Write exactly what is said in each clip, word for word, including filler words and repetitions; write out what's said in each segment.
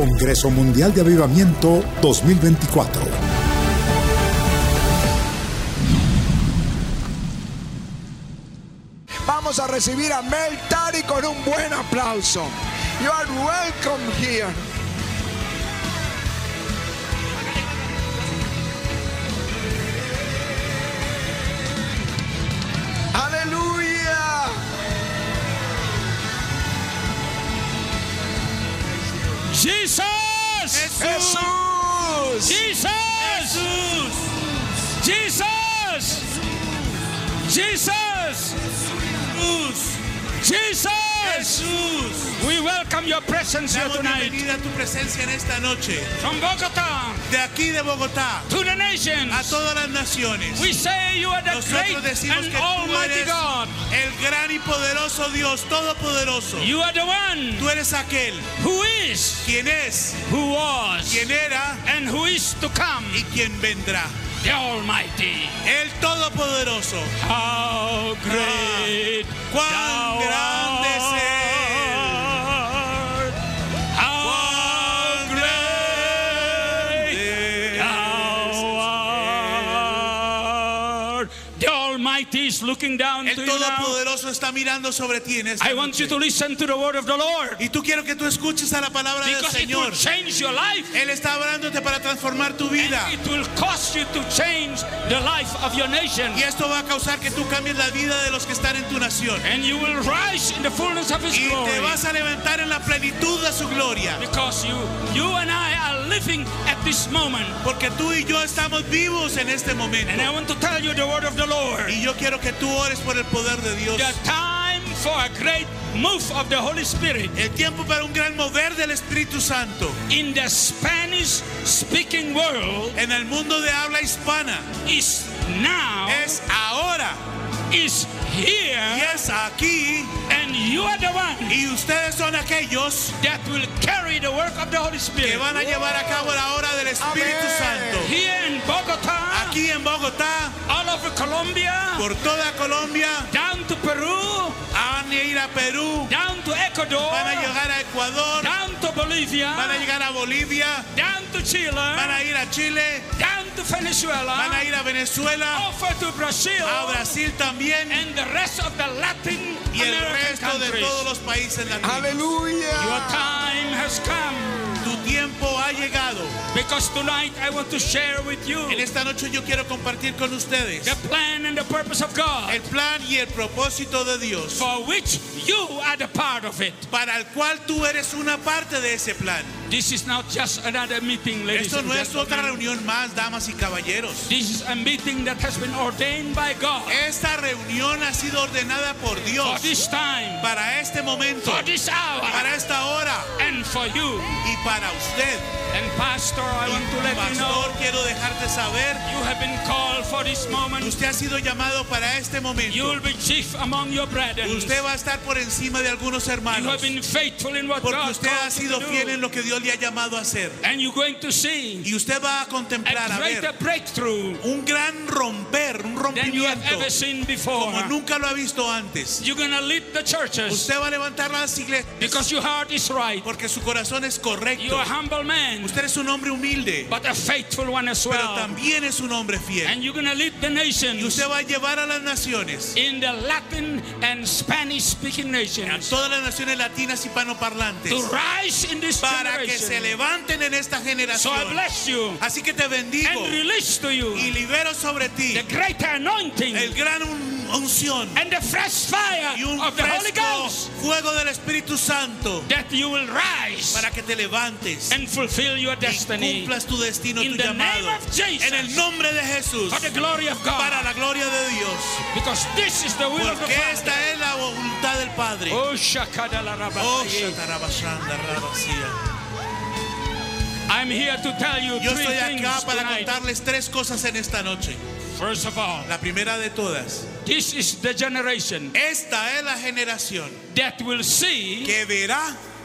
Congreso Mundial de Avivamiento dos mil veinticuatro. Vamos a recibir a Mel Tari con un buen aplauso. You are welcome here. Aleluya. Jesus. Jesús. Jesus. Jesus. Jesus. Jesus. Jesús. We welcome your presence here Damos tonight. bienvenida a tu presencia en esta noche. From Bogota De aquí de Bogotá to the nations. a todas las naciones. We say you are the great Nosotros decimos and que tú almighty eres God. el gran y poderoso Dios, todopoderoso. You are the one Tú eres aquel who is, quien es, who was, quien era and who is to come. y quien vendrá. The Almighty. El todopoderoso. How great Cuán thou grande es Él. art. How Cuán great grande thou art. The Almighty is looking down El to you now. todopoderoso está mirando sobre ti en esta I want you noche. to listen to the word of the Lord. Y tú quiero que tú escuches a la palabra del Because it will Señor. change your life. Él está hablándote para transformar tu vida. And it will cause you to change the life of your nation. Y esto va a causar que tú cambies la vida de los que están en tu nación. And you will rise in the fullness of His Y glory. te vas a levantar en la plenitud de su gloria. Because you, you and I are living at this moment. Porque tú y yo estamos vivos en este momento. And I want to tell you the word of the Lord. Y yo quiero que tú ores por el poder de Dios. The time for a great move of the Holy Spirit El tiempo para un gran mover del Espíritu Santo in the Spanish speaking world en el mundo de habla hispana is now, es ahora is y here, es aquí. and you are the one Y ustedes son aquellos that will carry the work of the Holy que Spirit. van a llevar a cabo la obra del Espíritu Amén. Santo. Here in Bogota, Aquí en Bogotá, all over Colombia, por toda Colombia, down to Peru, van a ir a Perú, down to Ecuador, van a llegar a Ecuador, down to Bolivia, van a llegar a Bolivia, down to Chile, van a ir a Chile, down to Venezuela, van a ir a Venezuela, over to Brazil, a Brasil también and the rest of the Latin y el American resto de countries. todos los países latinos. Aleluya. Your time has come, Tu tiempo ha llegado. because tonight I want to share with you En esta noche yo quiero compartir con ustedes the plan and the purpose of God, el plan y el propósito de Dios, for which you are the part of it. para el cual tú eres una parte de ese plan. This is not just another meeting, ladies Esto and no es otra gentlemen. reunión más, damas y caballeros. This is a meeting that has been ordained by God Esta reunión ha sido ordenada por for Dios this time, para este momento, for this hour, para esta hora and for you. y para usted. And Pastor, I want to let you know, Pastor, quiero dejarte saber, you have been called for this moment. usted ha sido llamado para este You momento. will be chief among your brethren. Usted va a estar por encima de algunos You hermanos, have been faithful in what porque God usted ha called you sido to fiel do. en lo que Dios le ha llamado a hacer. And you're going to see Y usted va a contemplar, a a greater ver, breakthrough un gran romper, un than you have rompimiento, ever seen before. como nunca lo ha visto antes. You're going to lead the churches Usted va a levantar las iglesias, because your heart is right. porque su corazón es correcto. You're a humble man, Usted es un hombre humilde, but a faithful one as pero well. también es un hombre fiel. And you're going to lead the Y nations usted va a llevar a las naciones, in the Latin and Spanish speaking a nations todas las naciones latinas hispanoparlantes, to rise in this para que se generation. levanten en esta So I generación. bless you Así que te bendigo and release to you y libero sobre ti the great anointing el gran un- unción and the fresh fire y un of the Holy fresco Ghost, fuego del Espíritu Santo, that you will rise para que te levantes and fulfill your y destiny cumplas tu destino, in tu the llamado, name of Jesus, en el nombre de Jesús, for the glory of para God, la gloria de Dios, because this is the will of the porque Father. esta es la voluntad del Padre. Oh, Shakada la Oh, Rabaye. shatarabashanda rabasia. I'm here to tell you Yo three estoy things acá para tonight. contarles tres cosas en esta noche. First of all, La primera de todas, this is the generation esta es la generación that will see que verá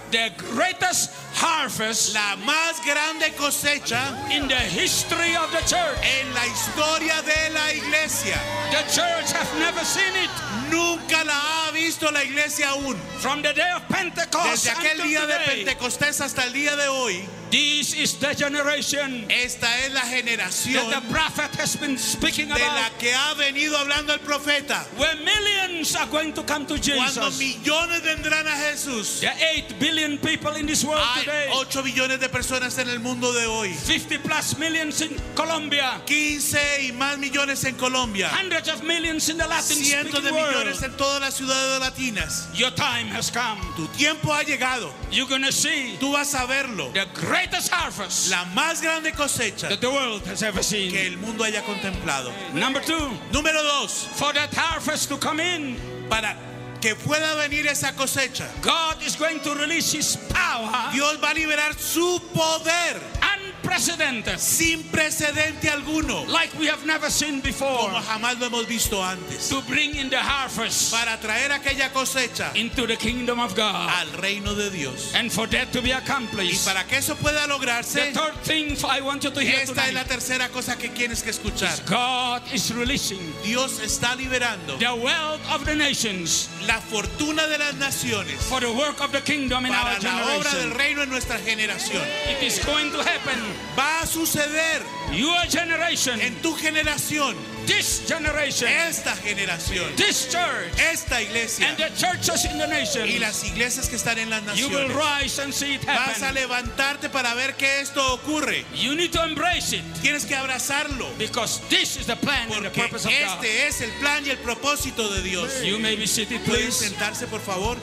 the greatest harvest la más grande cosecha in the history of the church. en la historia de la iglesia. The church have never seen it. Nunca la ha visto la iglesia aún. From the day of Pentecost Desde aquel until día de today, Pentecostés hasta el día de hoy, this is the generation esta es la generación that the prophet has been speaking de about, la que ha venido hablando el profeta. where millions are going to come to Cuando Jesus. millones vendrán a Jesús. There are eight billion people in this world Hay today. ocho billones de personas en el mundo de hoy. fifty plus millions in Colombia. quince y más millones en Colombia. Hundreds of millions in the Latin Cientos de speaking millones world. en todas las ciudades latinas. Your time has come. Tu tiempo ha llegado. You're going to see Tú vas a verlo. the greatest harvest La más grande cosecha that the world has ever seen. que el mundo haya contemplado. Number two, Número dos, for that harvest to come in, para que pueda venir esa cosecha, God is going to release His power, Dios va a liberar su poder unprecedented, sin precedente alguno, like we have never seen before, como jamás lo hemos visto antes, to bring in the harvest para traer aquella cosecha into the kingdom of God. al reino de Dios. And for that to be Y accomplished, para que eso pueda the lograrse, third thing I want you to hear esta es la tonight, tercera cosa que tienes que escuchar. God is releasing Dios está liberando the wealth of the nations la fortuna de las naciones for the work of the kingdom in our para la obra del generation. reino en nuestra generación. It is going to happen. Va a suceder Your generation, en tu generación, this generation, esta generación, this church, esta iglesia and the churches in the y nation. las iglesias que están en las You will naciones. rise and see it Vas a happen. levantarte para ver que esto ocurre. You need to embrace it, Tienes que abrazarlo, because this is the plan and the porque purpose of God. este es el plan y el propósito de Dios. You may be seated, ¿Pueden please. sentarse, por favor?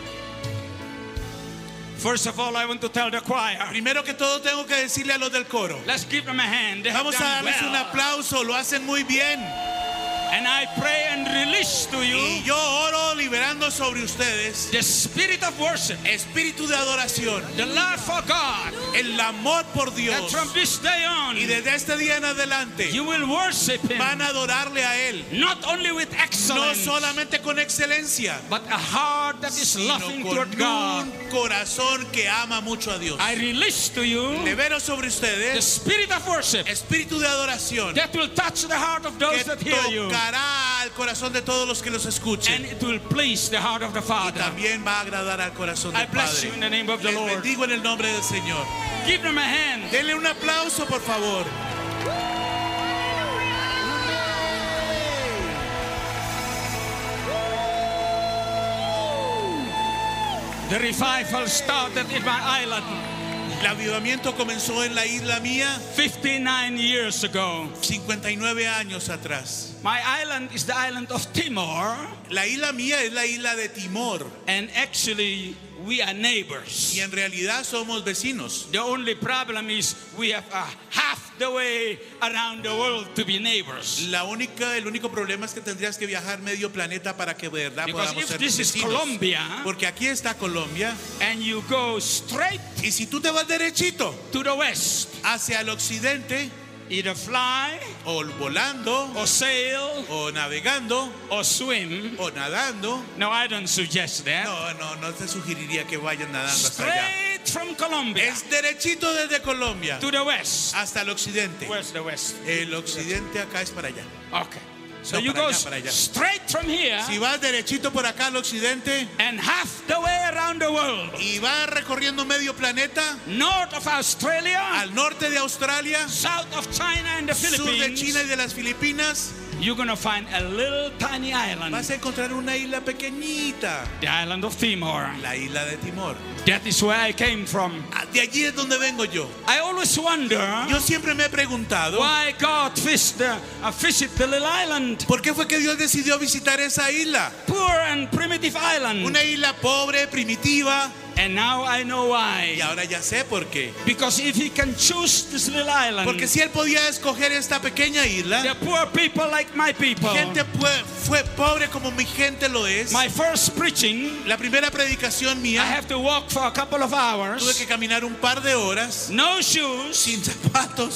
First of all, I want to tell the choir, Primero que todo tengo que decirle a los del coro. let's give them a hand. They have Vamos a done darles un well. aplauso, lo hacen muy bien. And I pray and release to Y you yo oro liberando sobre ustedes the spirit of worship, espíritu de adoración, the love for God, el amor por that Dios. from this day on, Y desde este día en adelante you will worship Him, van a adorarle a Él, not only with no excellence, solamente con excelencia, but a heart that is sino loving con toward God. un corazón que ama mucho a Dios. I release to you Libero sobre the ustedes spirit of worship espíritu de adoración that will touch the heart of those que that hear you, tocará al corazón de todos los que los escuchen. and it will please the heart of the Y Father. también va a agradar al corazón I del bless you in the Padre. name of the Les Lord. bendigo en el nombre del Señor. Give them a hand. Denle un aplauso, por favor. The revival started in my island El avivamiento comenzó en la isla mía fifty-nine years ago. cincuenta y nueve años atrás. My island is the island of Timor, La isla mía es la isla de Timor and actually we are neighbors. y en realidad somos vecinos. The only problem is we have uh, half the way around the world to be neighbors. La única, el único problema es que tendrías que viajar medio planeta para que de verdad Because podamos if ser this is vecinos. Colombia, Porque aquí está Colombia and you go straight y si tú te vas derechito to the west, hacia el occidente, either fly o volando, or sail o navegando, or swim. o nadando. No, I don't suggest that. No, no, no te sugeriría que vayan nadando hasta allá. Straight from Colombia Es derechito desde Colombia to the west. hasta el occidente. Where's the west? El occidente acá es para allá. Okay. So No, you para go allá, para allá. straight from here Si vas derechito por acá al occidente and half the way around the world. y vas recorriendo medio planeta, North of Australia, al norte de Australia, south of China and the sur de Philippines, China y de las Filipinas, you're going to find a little tiny island, vas a encontrar una isla pequeñita, the island of Timor. la isla de Timor. That is where I came from. Ah, De allí es donde vengo yo. I always wonder Yo siempre me he preguntado, why God fished the, uh, visit the little island, ¿por qué fue que Dios decidió visitar esa isla? poor and primitive island. Una isla pobre, primitiva, And now I know why. y ahora ya sé por qué. Because if he can choose this little island, Porque si él podía escoger esta pequeña isla, the poor people like my people, gente pue- fue pobre como mi gente lo es. my first preaching, La primera predicación I mía, have to walk for a couple of tuve hours, que caminar un par de horas no shoes, sin zapatos,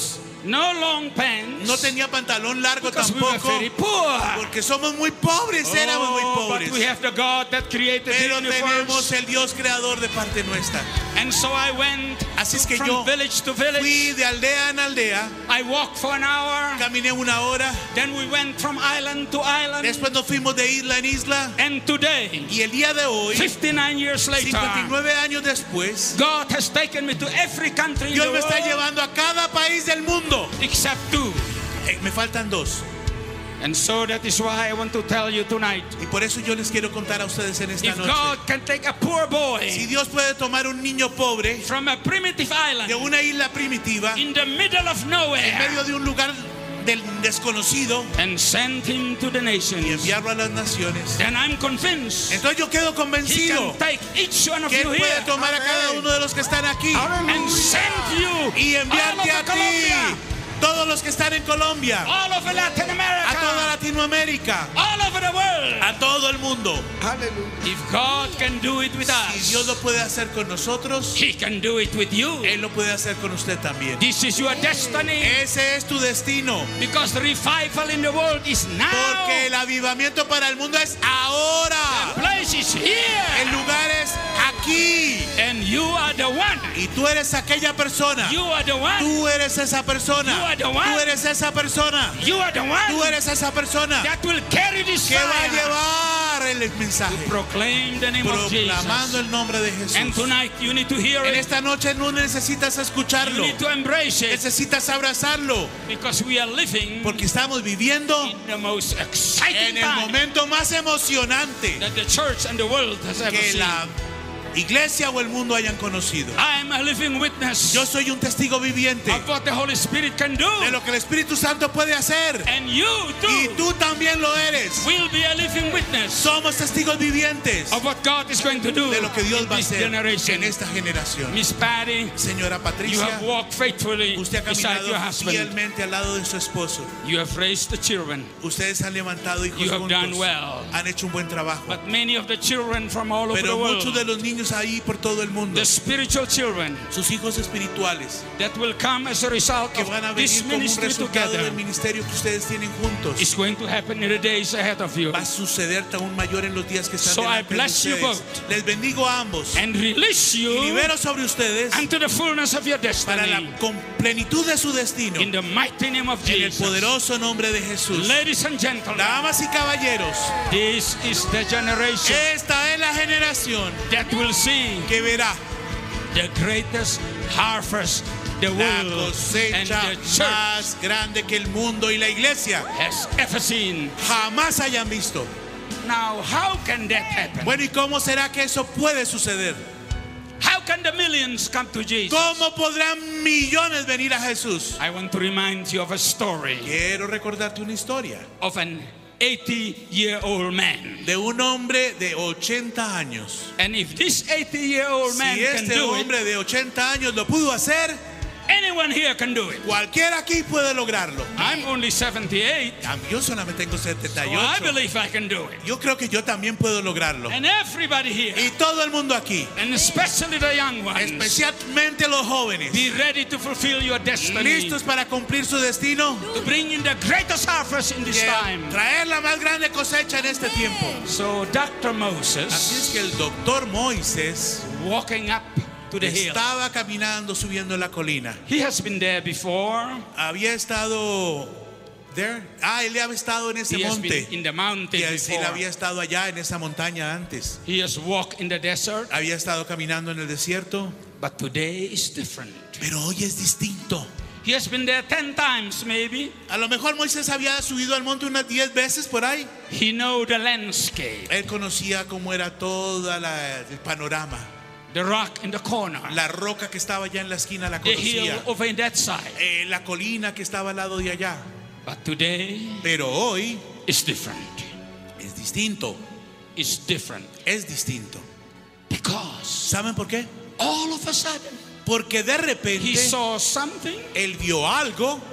No long pants. No tenía pantalón largo because we were tampoco. very poor. Porque somos muy pobres, éramos muy Oh, pobres. but we have the God that created the Pero universe. tenemos el Dios creador de parte nuestra. And so I went Así es que from yo village to village. fui de aldea en aldea, I walked for an hour. caminé una hora, Then we went from island to island. después nos fuimos de isla en isla, And today, y el día de hoy, fifty-nine years later, cincuenta y nueve años después, God has taken me to every country in Dios the me está world llevando a cada país del mundo. except two. Eh, me faltan dos. And so that is why I want to tell you tonight. Y por eso yo les quiero contar a ustedes en esta If noche. God can take a poor Si boy Dios puede tomar un niño pobre from a primitive island de una isla primitiva, in the middle of en nowhere medio de un lugar del desconocido, and send him to the y nations, enviarlo a las naciones, then I'm convinced entonces yo quedo He convencido can take each one of que you Él puede here tomar a cada uno de los que están aquí and send you y all enviarte over a ti, Colombia, todos los que están en Colombia, all over Latin a toda America, Latinoamérica, all over the world. a todo el mundo. Hallelujah. If God can do it with Si us, Dios lo puede hacer con nosotros, He can do it with you. Él lo puede hacer con usted también. This is your destiny, Ese es tu destino, because the revival in the world is now. porque el avivamiento para el mundo es ahora. The place is here, El lugar es aquí, and you are the one. y tú eres aquella persona. You are the one. Tú eres esa You persona. are the one. Tú eres esa persona. You are the Tú one eres esa persona that will carry this que va a fire, llevar el mensaje, proclaim the name of proclamando Jesus. el nombre de And Jesús. tonight you need to hear En it. esta noche no necesitas You escucharlo, need to embrace it, necesitas abrazarlo, because we are living porque estamos viviendo in the most exciting en el time momento más emocionante that the church and the world has ever que seen. la iglesia o el mundo hayan conocido. I am a living witness Yo soy un testigo viviente of what the Holy Spirit can do, de lo que el Espíritu Santo puede hacer, and you y too tú también lo eres. will be a living witness Somos testigos vivientes of what God is going to do de lo que Dios in va a this hacer generation. en esta generación. Miss Patty, Señora you Patricia, have walked faithfully usted ha beside your caminado husband. fielmente al lado de su esposo. You have raised the children, Ustedes han levantado hijos You have done juntos. well. Han hecho un buen trabajo. but many of the children from all over Pero the world, muchos de los niños ahí por todo el mundo, the spiritual children sus hijos espirituales, that will come as a result que van a of this venir como un ministry resultado together, del ministerio que ustedes tienen juntos, is going to happen in the days ahead of you. va a suceder aún mayor en los días que están So I delante de bless you ustedes. both. Les bendigo a ambos And release y you libero sobre ustedes unto the fullness of your para la destiny con plenitud de su destino, in the mighty name of en el Jesus. poderoso nombre de Jesús. Ladies and gentlemen, Damas y caballeros, this is the generation esta es la generación that will see que verá the greatest harvest the la world and cosecha the church más grande que el mundo y la iglesia has ever seen. jamás hayan visto. Now, how can that happen? Bueno, ¿y cómo será que eso puede suceder? How can the millions come to Jesus? ¿Cómo podrán millones venir a Jesús? I want to remind you of a story Quiero recordarte una historia of an eighty-year-old man. de un hombre de ochenta años. And if this eighty-year-old man Si can este do it, hombre de ochenta años lo pudo hacer, anyone here can do it. cualquiera aquí puede lograrlo. I'm only seventy-eight, Ah, Yo solamente tengo setenta so y I ocho. believe I can do it. Yo creo que yo también puedo lograrlo. And everybody here, Y todo el mundo aquí, and especially the young ones, especialmente los jóvenes, be ready to fulfill your destiny, listos para cumplir su destino, to bring in the greatest harvest in this que time. traer la más grande cosecha en este tiempo. So Doctor Así es Moses, que el doctor Moisés walking up to the hill, estaba caminando subiendo la colina. he has been there before. Había estado there. Ah, él había estado en ese He has been monte. in the mountain Y él sí, él before. había estado allá en esa montaña antes. He has walked in the desert, Había estado caminando en el desierto. but today is different. Pero hoy es distinto. He has been there ten times maybe. A lo mejor Moisés había subido al monte unas diez veces por ahí. He know the landscape, Él conocía cómo era todo la- el panorama. the rock in the corner, La roca que estaba allá en la esquina la the hill conocía. over in that side. Eh, la colina que estaba al lado de allá. But today Pero hoy is different. es distinto. It's different Es distinto. because ¿Saben por qué? all of a sudden Porque de he repente saw something él vio algo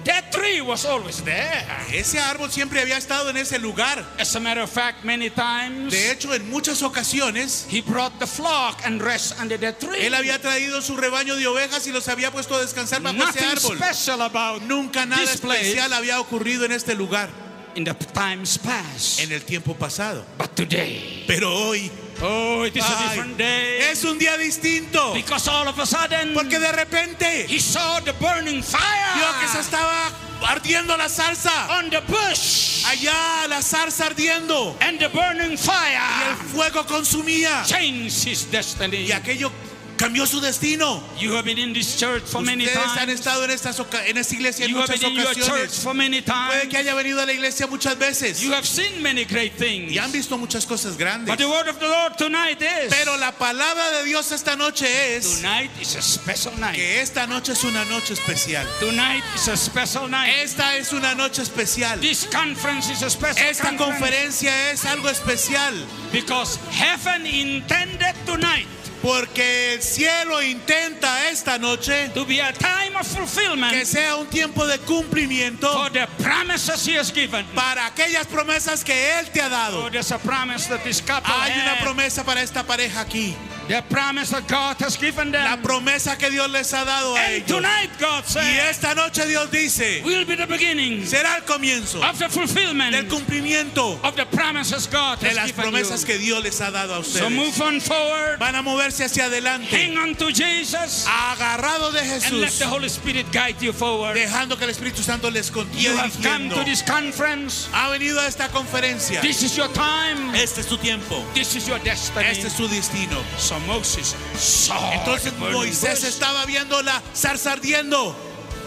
That tree was always there. Ese árbol siempre había estado en ese lugar. As a matter of fact, many times De hecho, en muchas ocasiones, he brought the flock and rest under that tree. él había traído su rebaño de ovejas y los había puesto a descansar bajo ese Nothing árbol. special about Nunca nada this place especial había ocurrido en este lugar in the times past. en el tiempo pasado. But today, Pero hoy oh, it is a ay, different day. es un día distinto. Because all of a sudden, Porque de repente he saw the burning vio que se fire estaba ardiendo la zarza. on the bush. Allá la zarza ardiendo. And the burning Y el fire fuego consumía. changed his destiny. Y aquello cambió su destino. You have been in this church for many Ustedes han times. estado en, estas, oca- en esta iglesia en You have muchas been in your church ocasiones. for many Puede times. que haya venido a la iglesia muchas veces. You have seen many great things. Y han visto muchas cosas grandes. But the word of the Lord tonight is, Pero la palabra de Dios esta noche es tonight is a special night. que esta noche es una noche especial. Tonight is a special night. Esta es una noche especial. This conference is a special Esta conference conferencia es algo especial because heaven intended tonight porque el cielo intenta esta noche to be a time of que fulfillment sea un tiempo de cumplimiento for the promises he has given. para aquellas promesas que Él te ha Oh, dado. there's a promise that this couple Hay una had. promesa para esta pareja aquí. The promise that God has given La them. promesa que Dios les ha dado a And ellos. tonight God Y said esta noche Dios dice, will be the beginning será el comienzo of the fulfillment del cumplimiento of the promises God de has las given promesas you. que Dios les ha dado a So ustedes. move on forward, Van a moverse hacia adelante, hang on to Jesus, agarrado de and let Jesús, the Holy Spirit guide you forward. dejando que el Espíritu Santo les You continúe have come dirigiendo. to this conference. Ha venido a esta conferencia. This is your time. Este es tu tiempo. This is your destiny. Este es tu destino. So Moses saw Entonces the burning Moisés bush. estaba viendo la zarza ardiendo.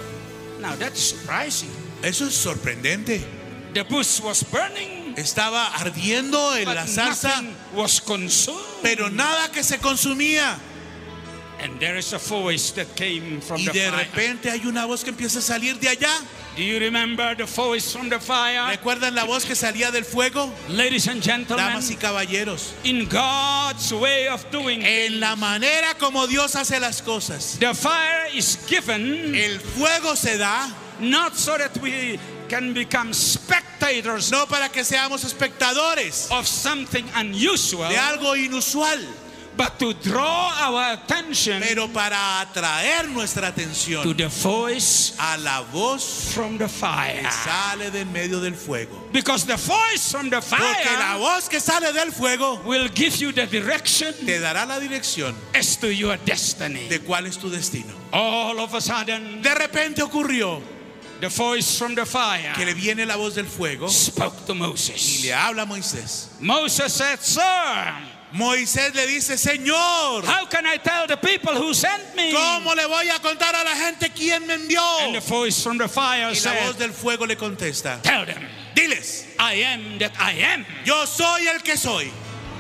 Now that's surprising. Eso es sorprendente. The bush was burning, Estaba ardiendo en but la zarza, nothing was consumed. pero nada que se consumía. And there is a voice that came from Y the de fire. repente hay una voz que empieza a salir de allá. Do you remember the voice from the fire? ¿Recuerdan la voz que salía del fuego? Ladies and gentlemen, Damas y caballeros, in God's way of doing en la manera como Dios hace las cosas, the fire is given el fuego se da not so that we can become spectators no para que seamos espectadores of something unusual, de algo inusual, but to draw our attention pero para atraer nuestra to atención the voice a la voz from the fire. que sale del medio del fuego. Because the voice from the Porque la fire voz que sale del fuego will give you the direction te dará la dirección as to your destiny. de cuál es tu destino. All of a sudden, De repente ocurrió the voice from the fire que le viene la voz del fuego spoke to y Moses. le habla a Moisés. Moses said, Sir, Moisés le dice, Señor, how can I tell the people who sent me? ¿cómo le voy a contar a la gente quién me envió? And the voice from the fire Y la said, voz del fuego le contesta, tell them, diles, I am that I am. yo soy el que soy.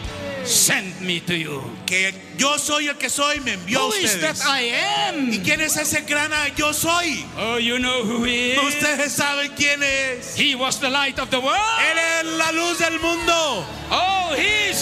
Send me to you. Que yo soy el que soy, me envió a Who is that ustedes. I am? ¿Y quién es ese gran yo soy? Oh, you know who he is. Ustedes saben quién es. He was the light of the world. Él es la luz del mundo. Oh, he's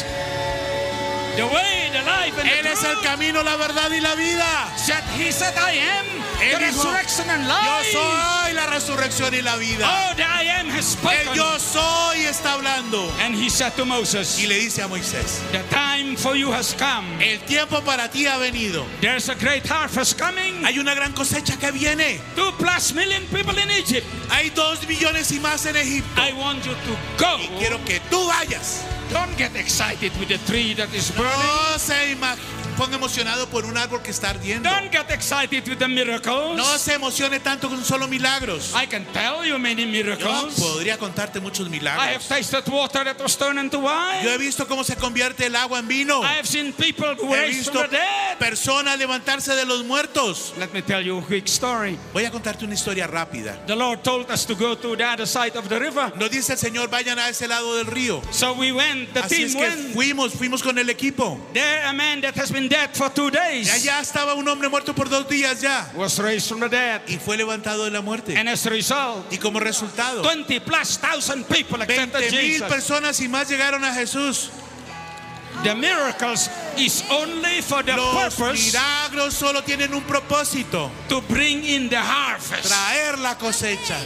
the way, the life, and Él the es el truth. camino, la verdad y la vida. Said, he said, I am Él the dijo, resurrection and yo life. soy la resurrección y la vida. Oh, the I am has El spoken. yo soy está hablando. And he said to Moses, Y le dice a Moisés, the time for you has come. el tiempo para ti ha venido. There's a great harvest coming. Hay una gran cosecha que viene. Two plus million people in Egypt. Hay dos millones y más en Egipto. I want you to go. Y quiero que tú vayas. Don't get excited with the tree that is burning. No se imag- ponga emocionado por un árbol que está ardiendo. Don't get excited with the miracles. No se emocione tanto con solo milagros. I can tell you many Yo miracles. podría contarte muchos I have milagros. tasted water that was turned into wine. Yo he visto cómo se convierte el agua en vino. I have seen people He raised from visto the dead. personas levantarse de los muertos. Let me tell you a quick story. Voy a contarte una historia rápida. The Lord told us to go to the other side of the river. Nos dice el Señor, vayan a ese lado del río. So we went, the Así team es que went. fuimos, fuimos con el equipo. There a man that has been dead for two Y days allá estaba un hombre muerto por dos días ya. was raised from the dead. Y fue levantado de la muerte. And as a result, Y como resultado, twenty plus thousand people accepted veinte mil Jesus. personas y más llegaron a Jesús. The miracles is only for the Los purpose milagros solo tienen un propósito: to bring in the harvest. traer la cosecha.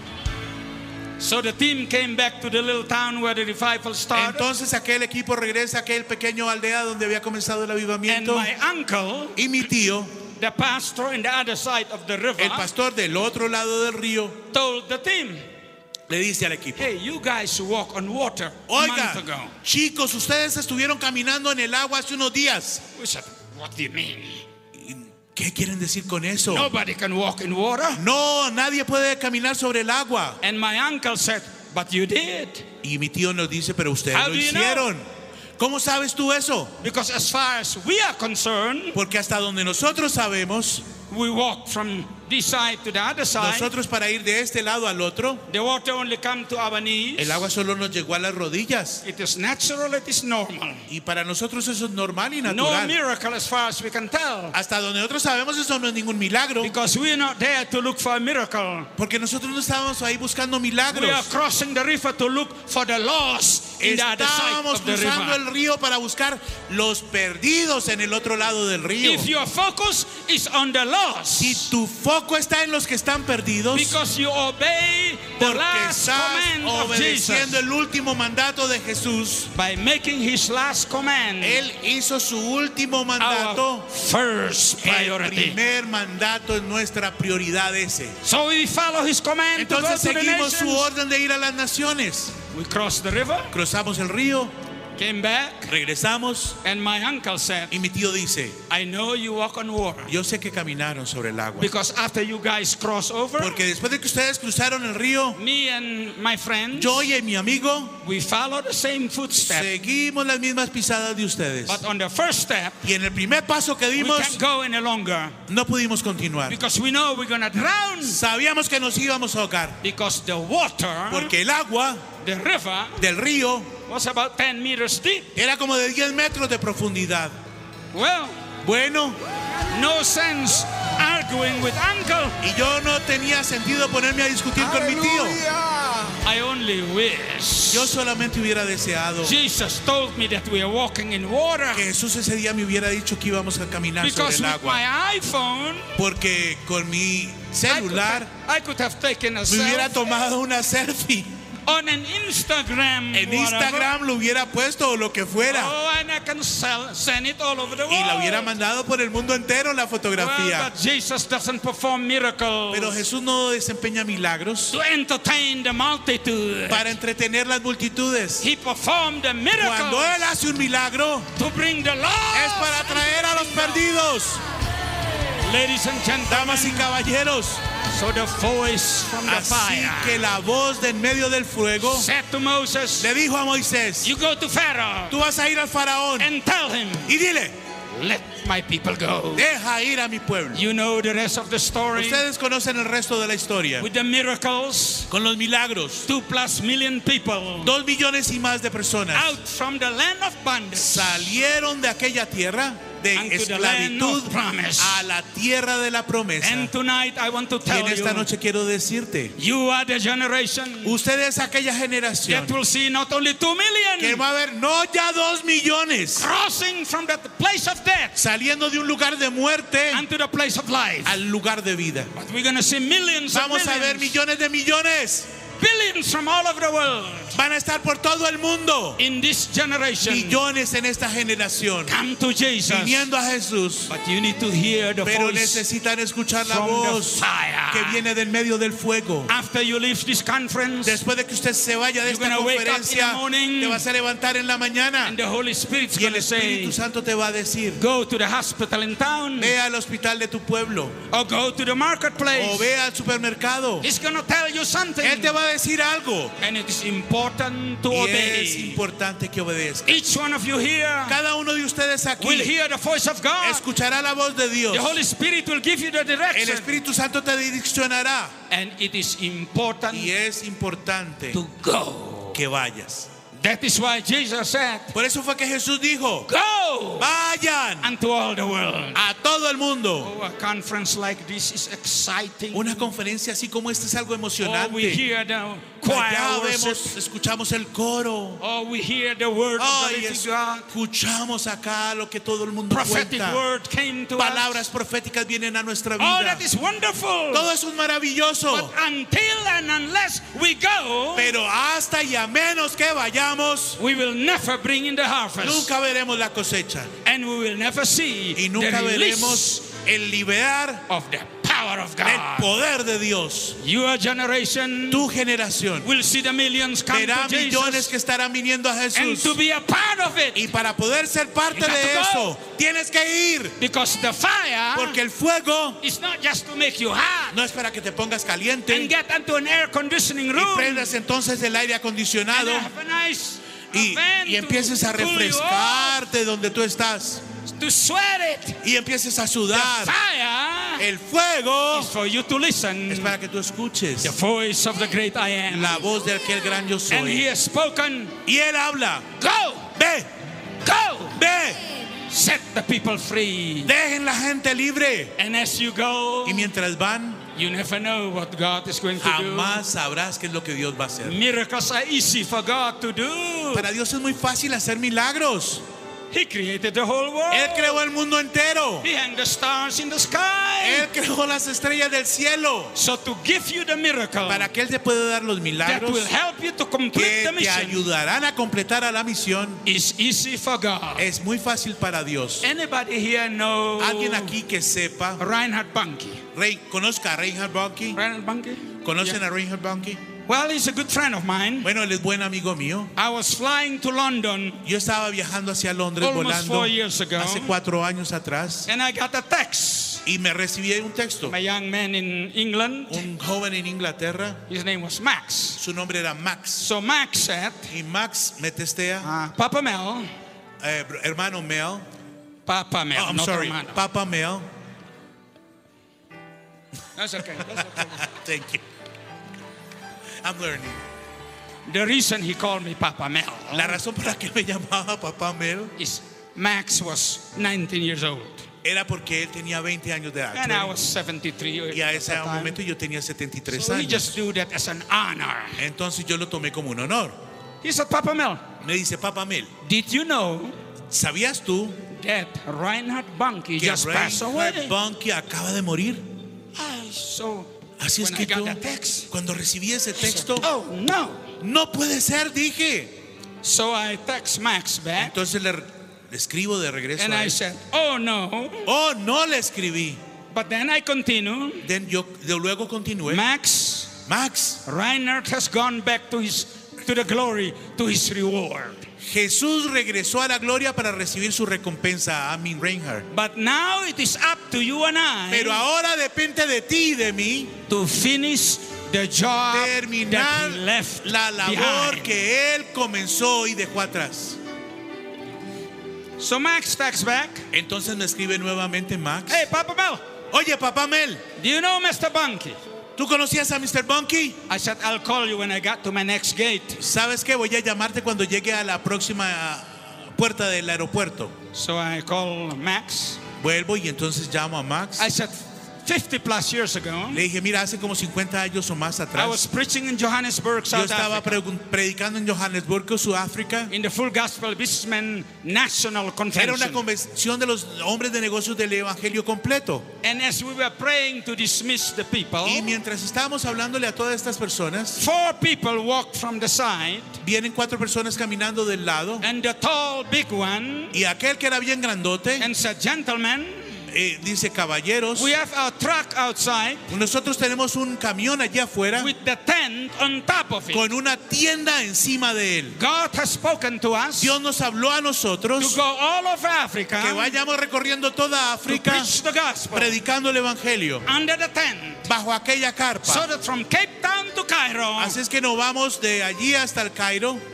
So the team came back to the little town where the revival started. Entonces aquel equipo regresa a aquel pequeño aldea donde había comenzado el And avivamiento. my uncle, Y mi tío, the pastor in the other side of the river, el pastor del otro lado del río, told the team, le dice al equipo: hey, you guys walk on water a month oiga, ago. chicos, ustedes estuvieron caminando en el agua hace unos días. We said, what do you mean? ¿Qué quieren decir con eso? Nobody can walk in water. No, nadie puede caminar sobre el agua. And my uncle said, but you did. Y mi tío nos dice: pero ustedes How lo do you hicieron. ¿Cómo sabes tú eso? Because as far as we are concerned, Porque hasta donde nosotros sabemos, we walk from this side to the other side. nosotros para ir de este lado al otro, The water only come to our knees. el agua solo nos llegó a las rodillas. It is natural, it is normal. Y para nosotros eso es normal y No natural. miracle as far as we can tell. Hasta donde nosotros sabemos, eso no es ningún milagro. Because we are not there to look for a miracle. Porque nosotros no estábamos ahí buscando We are milagros. crossing the river to look for the lost in the other side Estábamos of the cruzando el river. río para buscar los perdidos en el otro lado del río. If your focus is on the lost, Si tu foco está en los que están perdidos, because you obey the porque last estás command of obedeciendo Jesus el último mandato de Jesús, by making his last command Él hizo su último mandato. our first El priority. primer mandato es nuestra prioridad ese. So we follow his command to go Entonces to the seguimos su nations. orden de ir a las naciones. We crossed the river, Cruzamos el río, came back, regresamos and my uncle said, y mi tío dice: I know you walk on water. yo sé que caminaron sobre el agua. Because after you guys cross over, Porque después de que ustedes cruzaron el río, me and my friends, yo y mi amigo we follow the same footsteps. seguimos las mismas pisadas de ustedes. But on the first step, Y en el primer paso que we dimos, can't go any longer no pudimos continuar. because we know we're gonna drown. Sabíamos que nos íbamos a ahogar. Because the water, Porque el agua the river, del río was about ten meters deep. era como de diez metros de profundidad. Well, Bueno, no sense arguing with uncle. y yo no tenía sentido ponerme a discutir con mi tío. Aleluya. I only wish Yo solamente hubiera deseado Jesus told me that we are walking in water. que Jesús ese día me hubiera dicho que íbamos a caminar sobre Because el with agua. my iPhone, Porque con mi I could, celular have, I could have taken a me hubiera selfie tomado una selfie. on an Instagram. En whatever. Instagram lo hubiera puesto o lo que fuera. Oh, and I can sell, send it all over the world. Y la hubiera mandado por el mundo entero la Well, fotografía. but Jesus doesn't perform miracles Pero Jesús no desempeña milagros to entertain the multitude. para entretener las multitudes. He performed the miracle Cuando Él hace un milagro, to bring the lost. es para atraer a los perdidos. Ladies and gentlemen, Damas y caballeros, so the voice from the así fire que la voz de en medio del fuego said to Moses, le dijo a Moisés: you go to Pharaoh tú vas a ir al faraón and tell him, y dile: let my people go. deja ir a mi pueblo. You know the rest of the story. Ustedes conocen el resto de la historia. With the miracles, Con los milagros, two plus million people dos millones y más de personas out from the land of bondage salieron de aquella tierra de unto the land esclavitud of promise. a la tierra de la promesa. And tonight I want to Y tell en esta you, noche quiero decirte, you are the generation usted es aquella generación that will see not only two que million va a haber no ya dos millones crossing from the place of death saliendo de un lugar de muerte unto the place of life, al lugar de vida. but we're going to see millions Vamos of a ver millions, millones de millones. billions from all over the world Van a estar por todo el mundo. in this generation Millones en esta generación come to Jesus. viniendo a Jesús. But you need to hear the Pero voice necesitan escuchar la from the voz fire. que viene del medio del fuego. After you leave this conference, Después de que usted se vaya de You're esta gonna wake up in the conferencia, morning, te vas a levantar en la mañana and the Holy Spirit's y el going to say, Espíritu Santo te va a decir: go to the hospital in town, ve al hospital de tu pueblo or go to the marketplace. o ve al supermercado. He's going to tell you something, Él te va a decir algo and it is important to y es obey. importante que obedezca. Each one of you here Cada uno de ustedes will aquí hear the voice of God. escuchará la voz de Dios. The Holy Spirit will give you the El direction, Espíritu Santo te direccionará and it is important y es importante to go. que vayas. That is why Jesus said, Por eso fue que Jesús dijo: go. Go vayan unto all the world. a todo el mundo. Oh, a conference like this is exciting. Una conferencia así como esta es algo Oh, we emocionante. hear the Allá choir vemos, worship. escuchamos el coro. Oh, we hear the word of the Ay, living God. escuchamos acá lo que todo el mundo Prophetic cuenta. word came to Palabras us. proféticas vienen a nuestra Oh, vida. that is wonderful. Todo eso es maravilloso. But until and unless we go, Pero hasta y a menos que vayamos, we will never bring in the harvest. nunca veremos la cosecha. And we will never see Y nunca the release veremos el liberar of the power of el God. poder de Dios. Your generation Tu generación will see the millions come verá to millones Jesus, que estarán viniendo a and Jesús. to be a part of it, Y para poder ser parte You have de to eso, tienes que ir. because the fire Porque el fuego is not just to make you hot no es para que te pongas and caliente get into an air conditioning y room prendas entonces el aire and acondicionado have a nice y, event y empieces a to cool you off, refrescarte donde tú estás to sweat it. y empieces a The sudar. fire El fuego is for you to listen es para que tú escuches the voice of the great I am. la voz de aquel gran yo And he soy. has spoken. Y él habla, Go, ve, go, ve, set the people free. dejen la gente libre. And as you go, Y mientras van, you never know what God is going to jamás sabrás qué es lo que Dios va a hacer. do. Miracles are easy for God to do. Para Dios es muy fácil hacer milagros. He created the whole world. Él creó el mundo entero. He hung the stars in the sky. Él creó las estrellas del cielo. So to give you the miracle Para que Él te pueda dar los that milagros will help you to complete que the te mission ayudarán a completar a la misión. is easy for God. Es muy fácil para Dios. Anybody here know Alguien aquí que sepa, Reinhard Bonnke? Rey, ¿conozca a Reinhard Bonnke? Reinhard Bonnke? ¿Conocen Yeah. a Reinhard Bonnke? Well, he's a good friend of mine. Bueno, él es buen amigo mío. I was flying to London Yo estaba viajando hacia Londres Almost volando four years ago. hace cuatro años atrás and I got a text. y me recibí un texto. My young man in England, Un joven en Inglaterra, his name was Max. su nombre era Max. So Max said, Y Max me testea, uh, Papa Mel, eh, hermano Mel, Papa Mel, oh, I'm not sorry, hermano. Papa Mel. That's okay. That's okay. Thank you. I'm learning. The reason he called me Papa Mel La razón por la que me llamaba Papá Mel is Max was nineteen years old era porque él tenía veinte años de edad. and I was seventy-three. Y a at ese that time. momento yo tenía setenta y tres So he años. just do that as an honor. Entonces yo lo tomé como un honor. He said, Papa Mel, Me dice, Papá Mel, did you know ¿sabías tú that Reinhard Bonnke que just passed away? Reinhard Bonnke acaba de morir? Ay, so Así es when que I got tú, that text, cuando recibí ese I said, texto, oh no. no puede ser, dije. So I text Max back Entonces le, le escribo de regreso and a I él. said, oh no. Oh, no le escribí. But then I continue. Then yo, yo luego continué. Max, Max, Reinhard has gone back to his to the glory, to his reward. Jesús regresó a la gloria para recibir su recompensa. I mean, Reinhard. But now it is up to you and I Pero ahora depende de ti y de mí to finish the job terminar that he left la labor behind. que él comenzó y dejó atrás. So Max texts back, Entonces me escribe nuevamente Max. hey Papa Mel, Oye, Papá Mel, do you know Mister Bonnke? ¿tú conocías a mister Bonnke? I said, I'll call you when I got to my next gate. ¿Sabes qué? Voy a llamarte cuando llegue a la próxima puerta del aeropuerto. So I call Max. Vuelvo y entonces llamo a Max. I said, fifty plus years ago, Le dije, mira, hace como cincuenta años o más I was atrás, preaching in Johannesburg, yo South estaba Africa, pregun- predicando en Johannesburgo, Sudáfrica. in the Full Gospel Businessmen National Era una Convention. convención de los hombres de negocios del evangelio completo. And as we were praying to dismiss the people, Y mientras estábamos hablándole a todas estas personas, four people walked from the side, vienen cuatro personas caminando del lado. and the tall, big one, Y aquel que era bien grandote and said, gentlemen, eh, dice, caballeros, we have our truck outside nosotros tenemos un camión allí afuera with the tent on top of it. con una tienda encima de él. God has spoken to us Dios nos habló a to nosotros go all over Africa que vayamos recorriendo toda to África preach the gospel predicando el evangelio under the tent, bajo aquella so carpa. that from Cape Town to Cairo, Así es que nos vamos de allí hasta el Cairo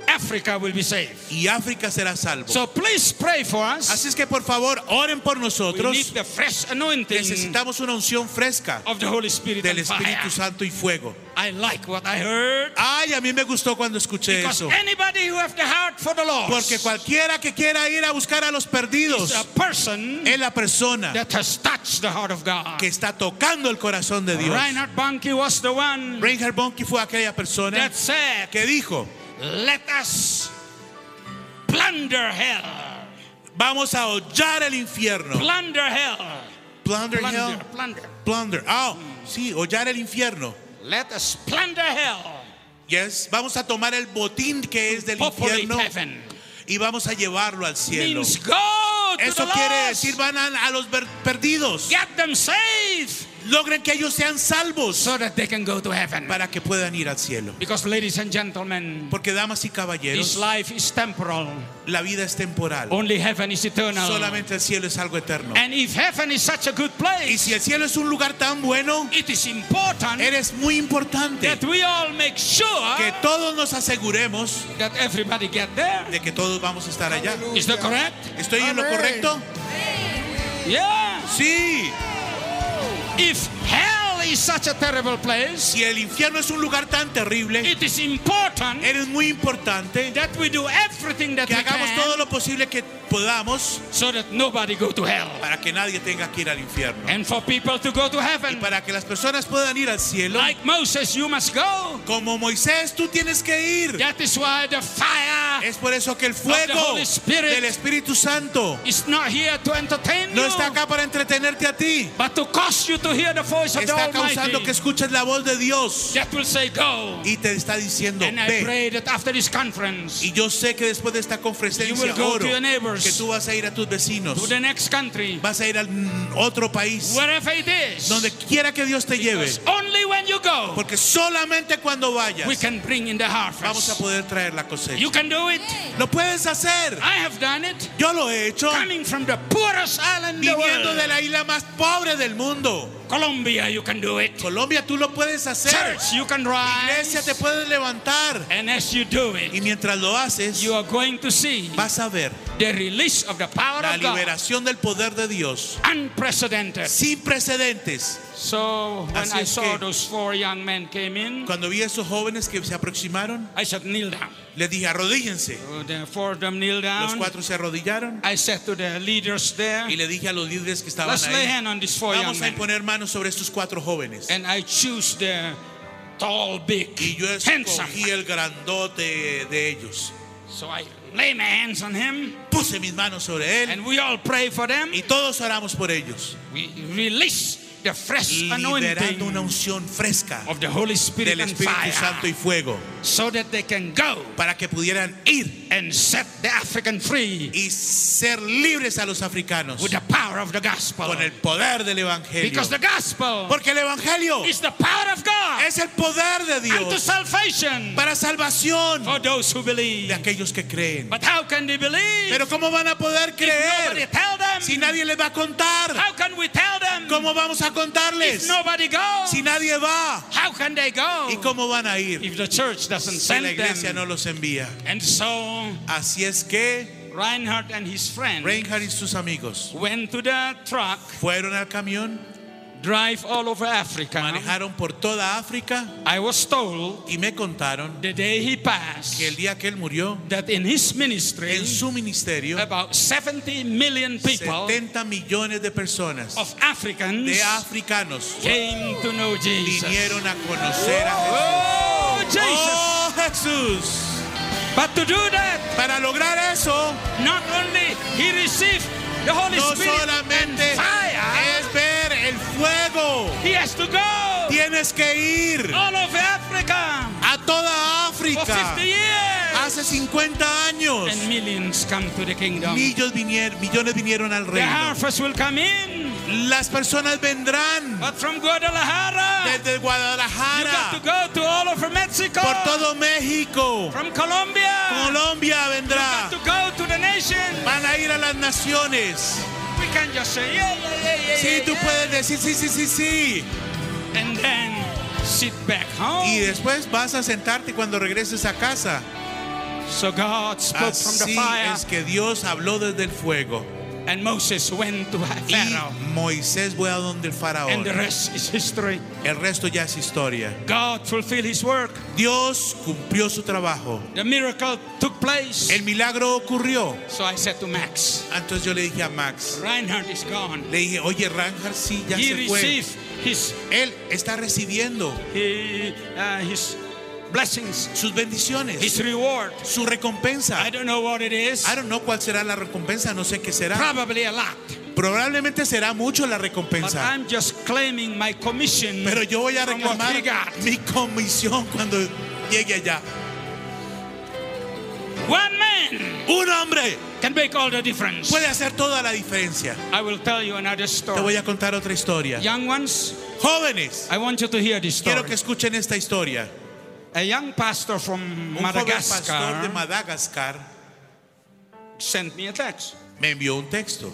Africa will be saved. y África será salvo. So please pray for us. Así es que por favor oren por We nosotros. need the fresh anointing Necesitamos una unción fresca of the Holy Spirit del and fire. Espíritu Santo y fuego. I like what I heard. Ay, a mí me gustó cuando escuché Because eso. anybody who have the heart for the Lord Porque cualquiera que quiera ir a buscar a los perdidos is a person es la persona that has touched the heart of God. que está tocando el corazón de Dios. Reinhard Bonnke was the one Reinhard Bonnke fue aquella persona that said, que dijo: let us plunder hell. vamos a hollar el infierno. Plunder hell. Plunder Plunder, hell. plunder. Plunder. Ah, sí, hollar el infierno. Let us plunder hell. Yes, vamos a tomar el botín que es del Populate infierno heaven. y vamos a llevarlo al cielo. Means go to Eso the quiere lost. decir van a, a los ver- perdidos. Get them saved Logren que ellos sean salvos so that they can go to heaven. para que puedan ir al cielo. Because ladies and gentlemen, Porque damas y this caballeros, life is temporal. la vida es temporal. Only heaven is eternal. Solamente el cielo es algo eterno. And if heaven is such a good Y place, si el cielo es un lugar tan bueno, it is important eres muy importante that we all make sure que todos nos aseguremos that everybody get there. de que todos vamos a estar allá. Is that correct? ¿Estoy en lo Amén. correcto? Yeah. Sí. If hell is such a terrible place, Si el infierno es un lugar tan terrible, it is important eres muy importante that we do everything that que we hagamos can todo lo posible que podamos so that nobody go to hell. para que nadie tenga que ir al infierno. And for people to go to Y heaven. para que las personas puedan ir al cielo, Like Moses, you must go. como Moisés, tú tienes que ir. That is why the fire Es por eso que el the fuego Holy Spirit del Espíritu Santo is not here to entertain no you, está acá para entretenerte a ti. but to cause you to hear the voice of the Está causando que Almighty escuches la voz de Dios that will say go. y te está diciendo And I ve. pray that after this conference, Y yo sé que después de esta You conferencia will go oro to your neighbors, que tú vas a ir a tus vecinos, to the next country, vas a ir a otro país, wherever it is, donde quiera que Dios te lleve, because only when you go, porque solamente cuando vayas we can bring in the vamos a harvest. poder traer la cosecha. You can do it. Lo puedes hacer. I have done it. Yo lo he hecho Coming from the poorest island in the viniendo de world, la isla más pobre del mundo. Colombia, you can do it. Colombia, tú lo puedes hacer. Church, you can Iglesia, te rise. puedes levantar. And as you do Y it, mientras lo haces, you are going to see vas a ver the release of the power la of God, liberación del poder de Dios unprecedented. sin precedentes. So when Así I es saw que- those four young men came in, Cuando vi a esos jóvenes que se aproximaron, I said, kneel down. les dije, arrodíllense. So the four of them kneel Los down. cuatro se arrodillaron I said to the leaders there, y le dije a los líderes que estaban let's lay ahí, hand on these four young vamos a men. imponer manos sobre estos cuatro jóvenes. And I choose the tall, big, Y yo handsome. escogí el grandote de ellos. So I lay my hands on him, Puse mis manos sobre él and we all pray for them. y todos oramos por ellos, We release the fresh liberando una anointing unción fresca of the Holy Spirit del and Espíritu Santo fire, y fuego so that they can go para que pudieran ir and set the African free y ser libres a los africanos with the power of the gospel. con el poder del Evangelio. Because the gospel Porque el Evangelio is the power of God es el poder de unto Dios salvation para salvación for those who de believe. aquellos que creen. But how can they believe Pero ¿cómo van a poder if nobody creer tell them? si nadie les va a contar? How can we tell them ¿Cómo vamos a if contarles nobody goes? si nadie va? How can they go ¿Y cómo van a ir if the church doesn't si la send iglesia them? no los envía? And so Así es que Reinhard and his friend Reinhard y sus amigos went to the truck, fueron al camión, drive all over Africa. manejaron por toda África I was told y me contaron the day he passed que el día que él murió, that in his ministry en su ministerio, about seventy million people setenta millones de personas, of Africans de africanos, came to know Jesus. vinieron a conocer a Oh, Jesús. Jesus! ¡Oh, Jesús! But to do that, Para lograr eso, not only he received the Holy no Spirit solamente and fire, es ver el fuego, he has to go tienes que ir all over Africa a toda for África. fifty years. Hace cincuenta años, And millions come to the kingdom. millones vinieron, millones vinieron al The reino. harvest will come in. Las personas vendrán But from Guadalajara, desde you got to Guadalajara, go to all over Mexico. por todo México. From Colombia, Colombia you vendrá. got to go to the nation. Van a ir a las naciones. We can just say, yeah, yeah, yeah, yeah. Sí, yeah, tú yeah. puedes decir sí, sí, sí, sí. And then sit back home. Y después vas a sentarte cuando regreses a casa. So God spoke from the Así fire, es que Dios habló desde el fuego. and Moses went to Y Pharaoh. Moisés fue a donde el faraón. And the rest is history. El resto ya es historia. God fulfilled his work. Dios cumplió su trabajo. The miracle took place. El milagro ocurrió. So I said to Max, Entonces yo le dije a Max, Reinhard is gone. le dije, oye, Reinhard sí ya He se fue. received his, Él está recibiendo he, uh, his blessings, sus bendiciones, his reward. su recompensa. I don't know what it is. I don't know cuál será la recompensa, no sé qué será. Probably a lot. Probablemente será mucho la But recompensa. I'm just claiming my commission. Pero yo voy a from what reclamar we got. mi comisión cuando llegue allá. One man Un hombre can make all the difference. puede hacer toda la diferencia. I will tell you another Te voy story. a contar otra historia. Young ones, Jóvenes, I want you to hear this quiero story. que escuchen esta historia. A young pastor from Un joven pastor de Madagascar Madagascar sent me a text. me envió un texto.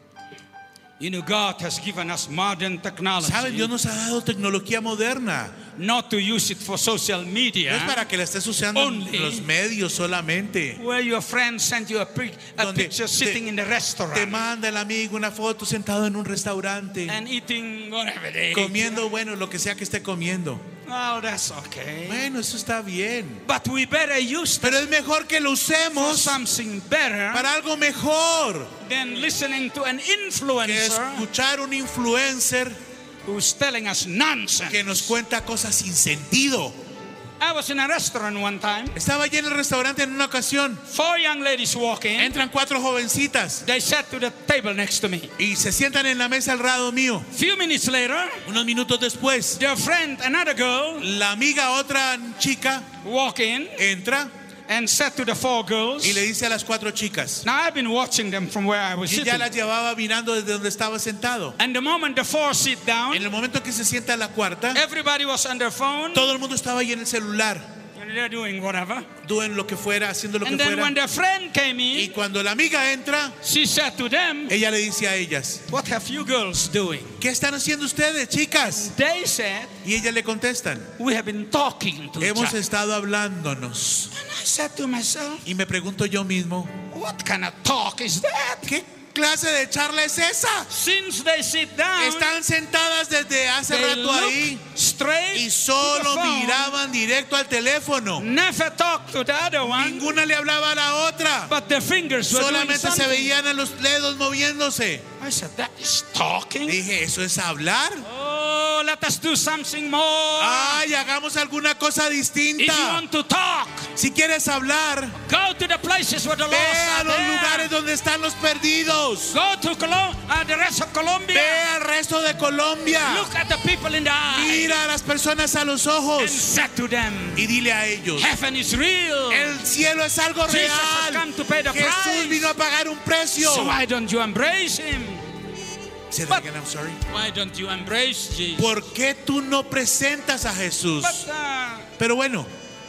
You know, God has given us modern Saben, technology, Dios nos ha dado tecnología moderna. not to use it for social No es media, para que la estés usando Only. en los medios solamente. where your friend sent you a, pic- a Donde picture te- sitting in the Te restaurant manda el amigo una foto sentado en un restaurante, and eating whatever they eat. comiendo, bueno, lo que sea que esté comiendo. Oh, that's okay. Bueno, eso está bien. But we better use Pero this es mejor que lo for usemos something better para algo mejor than listening to an que influencer escuchar un influencer who's telling us nonsense. que nos cuenta cosas sin sentido. I was in a restaurant one time. Estaba allí en el restaurante en una ocasión. Four young ladies walk in. Entran cuatro jovencitas They sat to the table next to me. y se sientan en la mesa al lado mío. Few minutes later, Unos minutos después, their friend, another girl, la amiga, otra chica, walk in entra and said to the four girls. y le dice a las cuatro chicas. Now I've been watching them from where I was Y sitting. ya las llevaba mirando desde donde estaba sentado. And the moment the four sit down, En el momento que se sienta la cuarta, everybody was on their phone. todo el mundo estaba ahí en el celular, And they're doing whatever. en lo que fuera, haciendo lo que And then fuera. when their friend came Y in, cuando la amiga entra, she said to them, ella le dice a ellas, what have you girls doing? ¿qué están haciendo ustedes, chicas? They said, Y ellas le contestan, we have been talking to each hemos other. estado hablándonos. And I said to myself, Y me pregunto yo mismo, what kind of talk is that? ¿qué clase de charla es esa? Since they sit down, Están sentadas desde hace they rato ahí look straight y to solo the phone, miraban directo al teléfono. never talk to the other one, Ninguna le hablaba a la otra. but the fingers were doing Solamente se something. veían a los dedos moviéndose. I said, that is talking. Dije, ¿eso es hablar? Oh, let us do something more. Ay, hagamos alguna cosa If you distinta. want to talk, Si quieres hablar, go to the places where the ve lost a are los there. lugares donde están los perdidos. Go to Colo- uh, the rest of Colombia. Ve al resto de Colombia. Look at the people in the eye Mira a las personas a los and ojos say to them, y dile a ellos, heaven is real. el cielo es algo Jesus has real. come to pay the Jesús price. vino a pagar un precio. So why don't you embrace him? Say that But- again, I'm sorry. Why don't you embrace Jesus? ¿Por qué tú no presentas a Jesús? But uh, Pero bueno,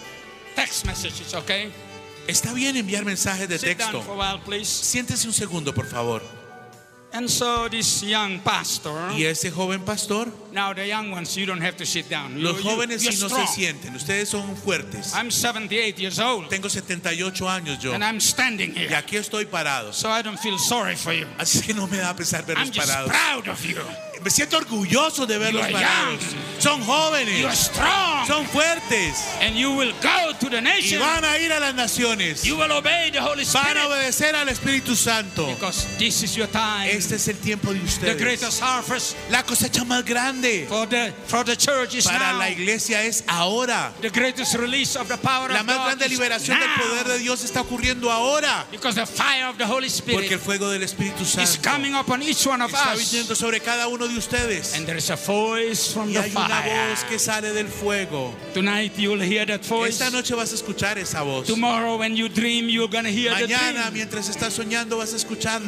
text messages, okay? está bien enviar mensajes de Sit down texto. for a while, please. Siéntese un segundo, por favor. And so this young pastor, Y ese joven pastor, now the young ones, you don't have to sit down. You, los you, jóvenes you're sí no strong. se sienten. Ustedes son fuertes. I'm seventy-eight years old Tengo setenta y ocho años yo. and I'm standing Y here. aquí estoy parado. So I don't feel sorry for you. Así que no me da pesar verlos I'm just parados. proud of you. Me siento orgulloso de verlos You are parados. young. Son You're jóvenes. strong. Son fuertes. And you will go to the Y nation. van a ir a las naciones. You will obey the Holy Van a Spirit. obedecer al Espíritu Santo. Because this is your time. Este es el tiempo de The ustedes. greatest harvest La cosecha más grande for the, for the church is para now. la iglesia es ahora. The greatest release of the power La of más God grande is liberación del now. poder de Dios está ocurriendo ahora. Because the fire of the Holy Porque el Spirit fuego del Espíritu is Santo coming upon each one of está us. viniendo sobre cada uno de ustedes. And there is a voice from Y the hay una fire. voz que sale del fuego. Tonight you will hear that voice. Esta noche vas a escuchar esa voz. Tomorrow when you dream, you're going to hear the Mañana, dream. mientras estás soñando, vas a escucharlo.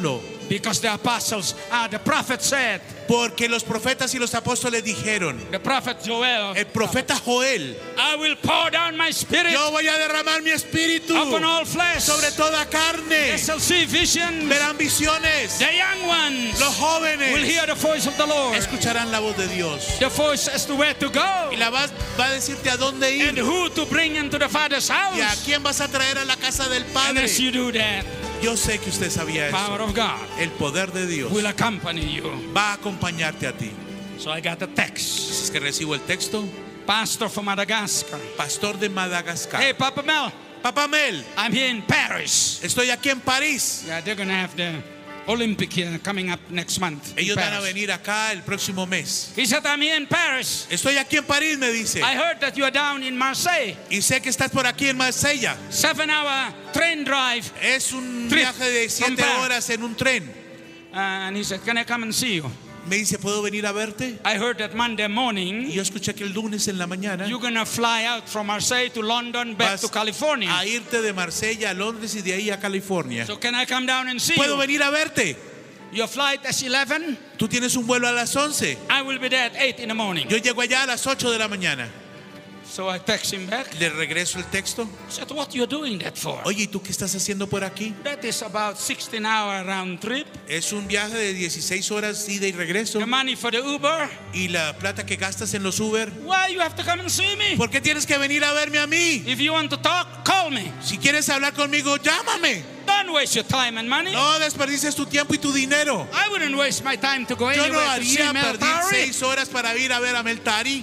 Because the apostles, uh, the prophet said, Porque los profetas y los apóstoles dijeron, the prophet Joel, el profeta Joel, I will pour down my spirit yo voy a derramar mi espíritu upon all flesh. sobre toda carne. They shall see visions. Verán visiones. The young ones Los jóvenes will hear the voice of the Lord. escucharán la voz de Dios. The voice as to where to go Y la vas, va a decirte a dónde and ir who to bring into the Father's y a house. quién vas a traer a la casa del And Padre. as you do that, Yo sé que usted sabía the power eso. of God El poder de Dios will accompany you. va a acompañarte a ti. So I got the text. Es que recibo el texto. Pastor from Madagascar. Pastor de Madagascar. Hey, Papa Mel, Papá Mel, I'm here in Paris. estoy aquí en París. Yeah, they're going to have the Olympic here coming up next month. in Ellos van a Paris. venir acá el próximo mes. He said, I'm here in Paris. Estoy aquí en París, me dice. I heard that you are down in Marseille. Y sé que estás por aquí en Marsella. Seven hour train drive. Es un Trip viaje de from siete Paris. horas en un tren. Uh, and he said, can I come and see you? Me dice, ¿puedo venir a verte? I heard that Monday Y morning yo escuché que el lunes en la mañana you're going to fly out from Marseille to London, back vas to California. a irte de Marsella a Londres y de ahí a California. So can I come down and see ¿Puedo you? venir a verte? Your flight is eleven. Tú tienes un vuelo a las once. I will be there at eight in the morning. Yo llego allá a las ocho de la mañana. So I text him back. Le regreso el texto. I said, what are you doing that for? Oye, ¿y tú qué estás haciendo por aquí? That is about sixteen hour round trip. Es un viaje de dieciséis horas ida y regreso. The money for the Uber. Y la plata que gastas en los Uber. Why you have to come and see me? ¿Por qué tienes que venir a verme a mí? If you want to talk, call me. Si quieres hablar conmigo, llámame. Don't waste your time and money. No desperdicies tu tiempo y tu dinero. I wouldn't waste my time to go Yo no anywhere to see haría Mel perder Tari. seis horas para ir a ver a Meltari.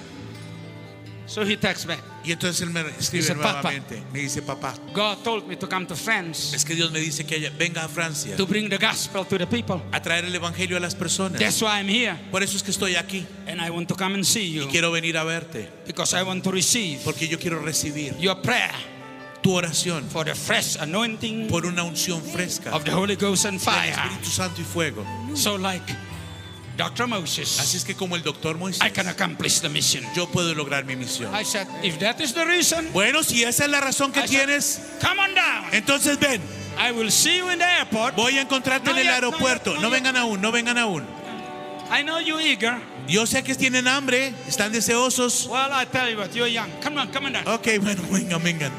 So he texts back. Y entonces él me escribe Dice, "Papa". nuevamente. Me dice, papá, God told me to come to France es que Dios me dice que venga a Francia to bring the gospel to the people. a traer el evangelio a las personas. That's why I'm here. Por eso es que estoy aquí And I want to come and see you y quiero venir a verte. because I want to receive Porque yo quiero recibir your prayer tu oración for the fresh anointing por una unción fresca of the Holy Ghost and del fire. Espíritu Santo y fuego. So like Doctor Así Moses, es que como el doctor I Moisés, can accomplish the mission. yo puedo lograr mi misión. I said, if that is the reason, Bueno, si esa es la razón que I said, tienes, come on down. entonces ven. I will see you in the airport. Voy a encontrarte No en el yet, no aeropuerto. yet, no No yet. vengan aún, no vengan aún. I know you're eager. Yo sé que tienen hambre, están deseosos. Well, I tell you what, you're young. Come on, come on down. Ok, bueno, vengan, vengan.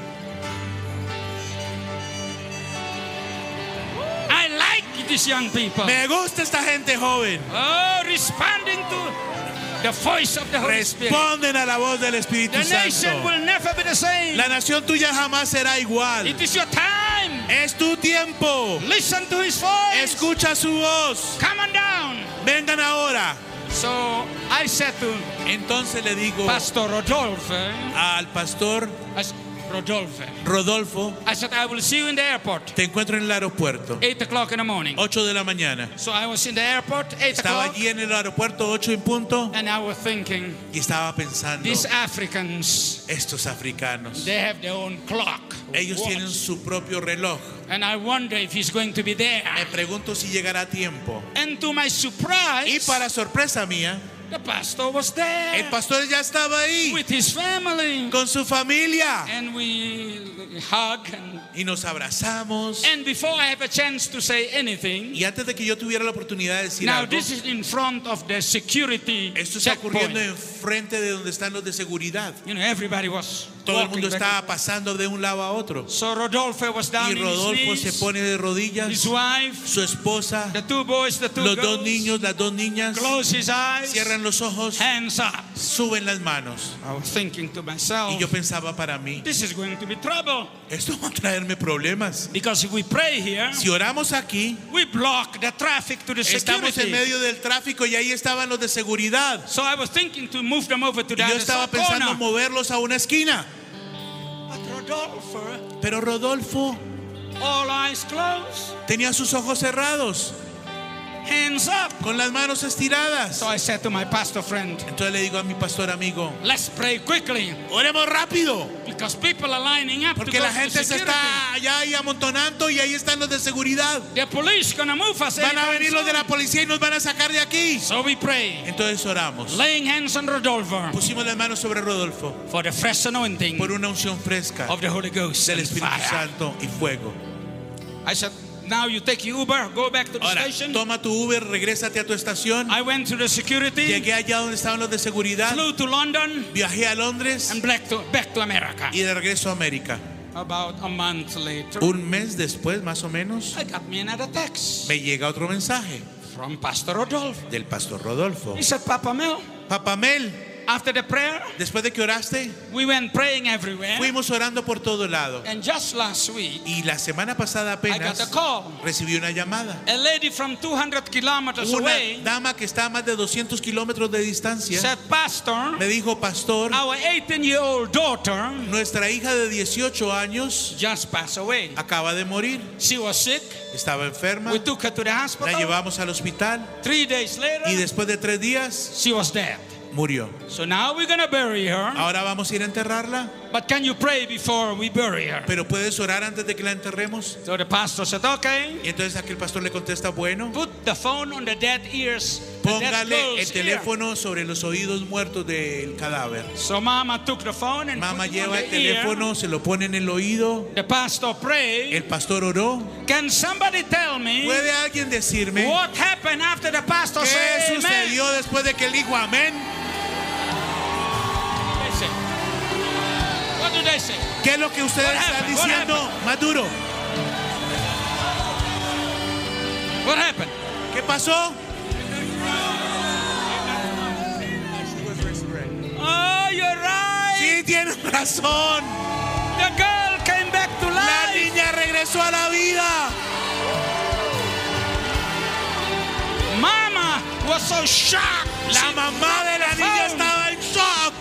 I like these young people. Me gusta esta gente joven. Oh, responding to the voice of the Holy Spirit. Responden a la voz del Espíritu The nation Santo. will never be the same. La nación tuya jamás será igual. It is your time. Es tu tiempo. Listen to his voice. Escucha su voz. Come on down. Vengan ahora. So I said to Entonces le digo Pastor Rodolfo, al pastor I s- Rodolfo, Rodolfo, I said, I will see you in the airport, te encuentro en el aeropuerto. eight o'clock in the morning. ocho de la mañana. So I was in the airport, eight Estaba o'clock, allí en el aeropuerto ocho en punto and I was thinking, y estaba pensando, these Africans, estos africanos, they have their own clock. ellos watch. tienen su propio reloj. And I wonder if he's going to be there. Me pregunto si llegará a tiempo. And to my Y surprise, para sorpresa mía, the pastor was there el pastor ya estaba ahí with his family. con su familia And we hug. And, y nos abrazamos. and before I have a chance to say anything, Y antes de que yo tuviera la oportunidad de decir now algo, this is in front of the security esto está ocurriendo checkpoint. enfrente de donde están los de seguridad. You know, everybody was Todo el walking mundo back. estaba pasando de un lado a otro. So Rodolfo was down Y in his Rodolfo se knees, pone de his rodillas, wife, su esposa, the two boys, the two los girls, dos niños, las dos niñas, close his eyes, cierran los ojos, hands up. suben las manos. I was thinking to myself, Y yo pensaba para mí, this is going to be trouble. esto va a traerme problemas. Because if we pray here, Si oramos aquí, we block the traffic to the estamos en security. medio del tráfico y ahí estaban los de seguridad. So I was thinking to move them over to Y the yo other estaba side pensando corner. moverlos a una esquina. But Rodolfo, Pero Rodolfo all eyes closed, tenía sus ojos cerrados, hands up. con las manos estiradas. So I said to my pastor friend, Entonces le digo a mi pastor amigo, let's pray quickly. oremos rápido, Because people are lining up to porque go la to the gente se security. está allá ahí amontonando y ahí están los de seguridad. The police gonna move us. Van a anytime venir los de la soon. policía y nos van a sacar de aquí. So we pray, Entonces oramos. laying hands on Rodolfo Pusimos las manos sobre Rodolfo for the fresh anointing por una unción fresca of the Holy Ghost del and Espíritu fire. Santo y fuego. I said, Now you take Uber, go back to the Ahora, station. toma tu Uber, regrésate a tu estación. I went to the security, Llegué allá donde estaban los de seguridad. flew to London, Viajé a Londres and back to, back to America. y de regreso a América. About a month later, Un mes después, más o menos, I got me another text me llega otro mensaje from Pastor Rodolfo. del pastor Rodolfo. He said, Papa Mel, Papá Mel, after the prayer, después de que oraste, we went praying everywhere. fuimos orando por todo lado. And just last week, Y la semana pasada I got apenas a call. recibí una llamada. A lady from two hundred kilometers Una away dama que está a más de doscientos kilómetros de distancia said, Pastor, me dijo, pastor, our eighteen-year-old daughter nuestra hija de dieciocho años just passed away. acaba de morir. She was sick. Estaba enferma. We took her to the La hospital. llevamos al hospital Three days later, y después de tres días she was dead. murió. So now we're going to bury her. Ahora vamos a ir a enterrarla. But can you pray before we bury her? Pero puedes orar antes de que la enterremos. So the pastor said, okay. Y entonces aquel pastor le contesta, bueno, Put the phone on the dead ears. The dead póngale el girl's ear. teléfono sobre los oídos muertos del cadáver. So mama took the phone and Mamá put it on lleva el the ear. teléfono, se lo pone en el oído. The pastor prayed. El pastor oró. Can somebody tell me ¿Puede alguien decirme what happened after the pastor qué said amen? sucedió después de que él dijo amén? They say. What do they say? ¿Qué es lo que ustedes What están happened? What diciendo? Más duro. What happened? ¿Qué pasó? Oh, you're right. Sí, tienes razón. The girl came back to La life. niña regresó a la vida. Mama was so shocked. La She mamá de la dropped the niña phone. estaba en shock.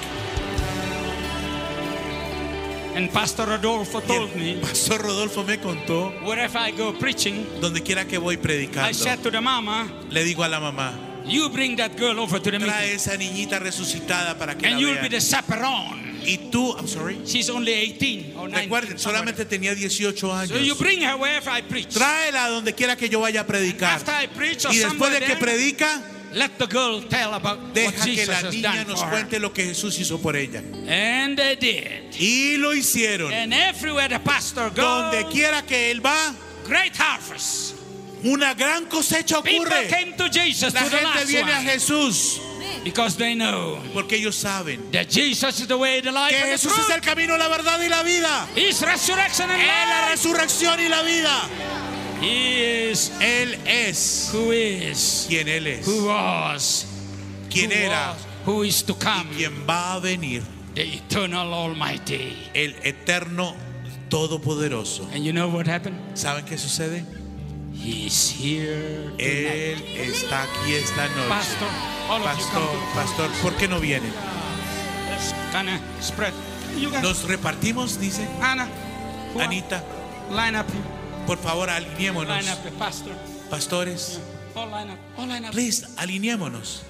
And Pastor Rodolfo Y told el me, pastor Rodolfo me contó, wherever I go preaching, donde quiera que voy I predicando, said to the mama, le digo a la mamá, you bring that girl over to the trae meeting. esa niñita resucitada para que And la you'll be vean. the chaperone. Y tú, I'm sorry, She's only eighteen or nineteen. recuerden, solamente tenía dieciocho So you años. bring her wherever I preach. Tráela donde quiera que yo vaya a predicar. After I preach or Y después somewhere de que there, predica, let the girl tell about what deja que Jesus la has niña done nos for her. cuente lo que Jesús hizo por ella. And they did. Y lo hicieron. And everywhere the pastor goes, Donde quiera que él va, great harvest. una gran cosecha People ocurre. came to Jesus, La to the gente last viene a one, Jesús because they know porque ellos saben that Jesus is the way, the life, que and the Jesús es truth. el camino, la verdad y la vida. He's resurrection and Es la life. resurrección y la vida. He is Él es who is, quien Él es, who was, quien who era, was, who is to come, quien va a venir, the eternal Almighty. el eterno todopoderoso. And you know what happened? ¿Saben qué sucede? He's here tonight. Él está aquí esta noche. Pastor, all of you come Pastor, to the pastor, ¿por qué no viene? Let's kind of spread. You guys, Nos repartimos, dice Anna, who are- Anita. line up here. Por favor, Line alineémonos. up here, Pastor. Pastores, All line up. All line up. please, alineémonos.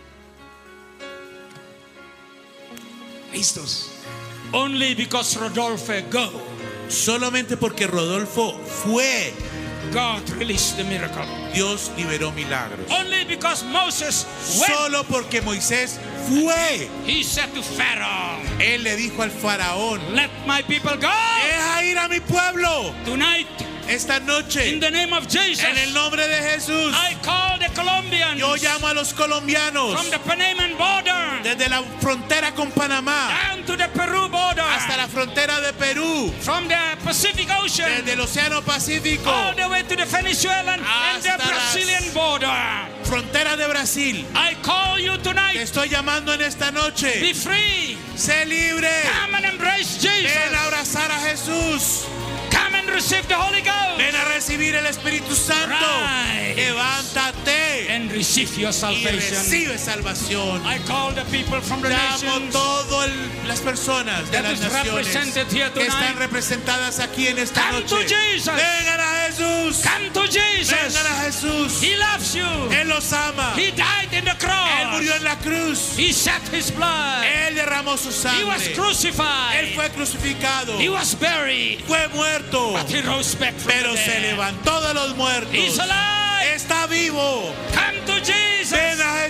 Listos. Only because Rodolfo go, Solamente porque Rodolfo fue, God released the miracle. Dios liberó milagros. Only because Moses went, Solo porque Moisés fue, he said to Pharaoh, él le dijo al faraón, let my people go deja ir a mi pueblo tonight esta noche in the name of Jesus. en el nombre de Jesús. I call the Colombians Yo llamo a los colombianos from the Panaman border desde la frontera con Panamá down to the Peru border, hasta la frontera de Perú, from the Pacific Ocean desde el Océano Pacífico, all the way to the Venezuelan and the Hasta las- Brazilian border. frontera de Brasil. I call you Te tonight. estoy llamando en esta noche. Be free. Sé libre. Come and embrace Ven a Jesus. abrazar a Jesús. Come and receive the Holy Ghost. Ven a recibir el Espíritu Santo. Rise. Levántate And receive your y salvation. recibe salvación. I call the people from the Llamo nations todas las personas de that las is naciones represented here que están tonight. representadas aquí en esta Come to noche. Jesus. Vengan a Jesús. Come to Jesus. Vengan a Jesús. He loves you. Él los ama. He died in the Él murió cross. en la cruz. He shed his blood. Él derramó su He was sangre. Él crucified. fue crucificado. He was buried. Fue muerto. But he rose back from Pero the se dead. levantó de los muertos. He's alive. Está vivo. Come to Jesus. Ven a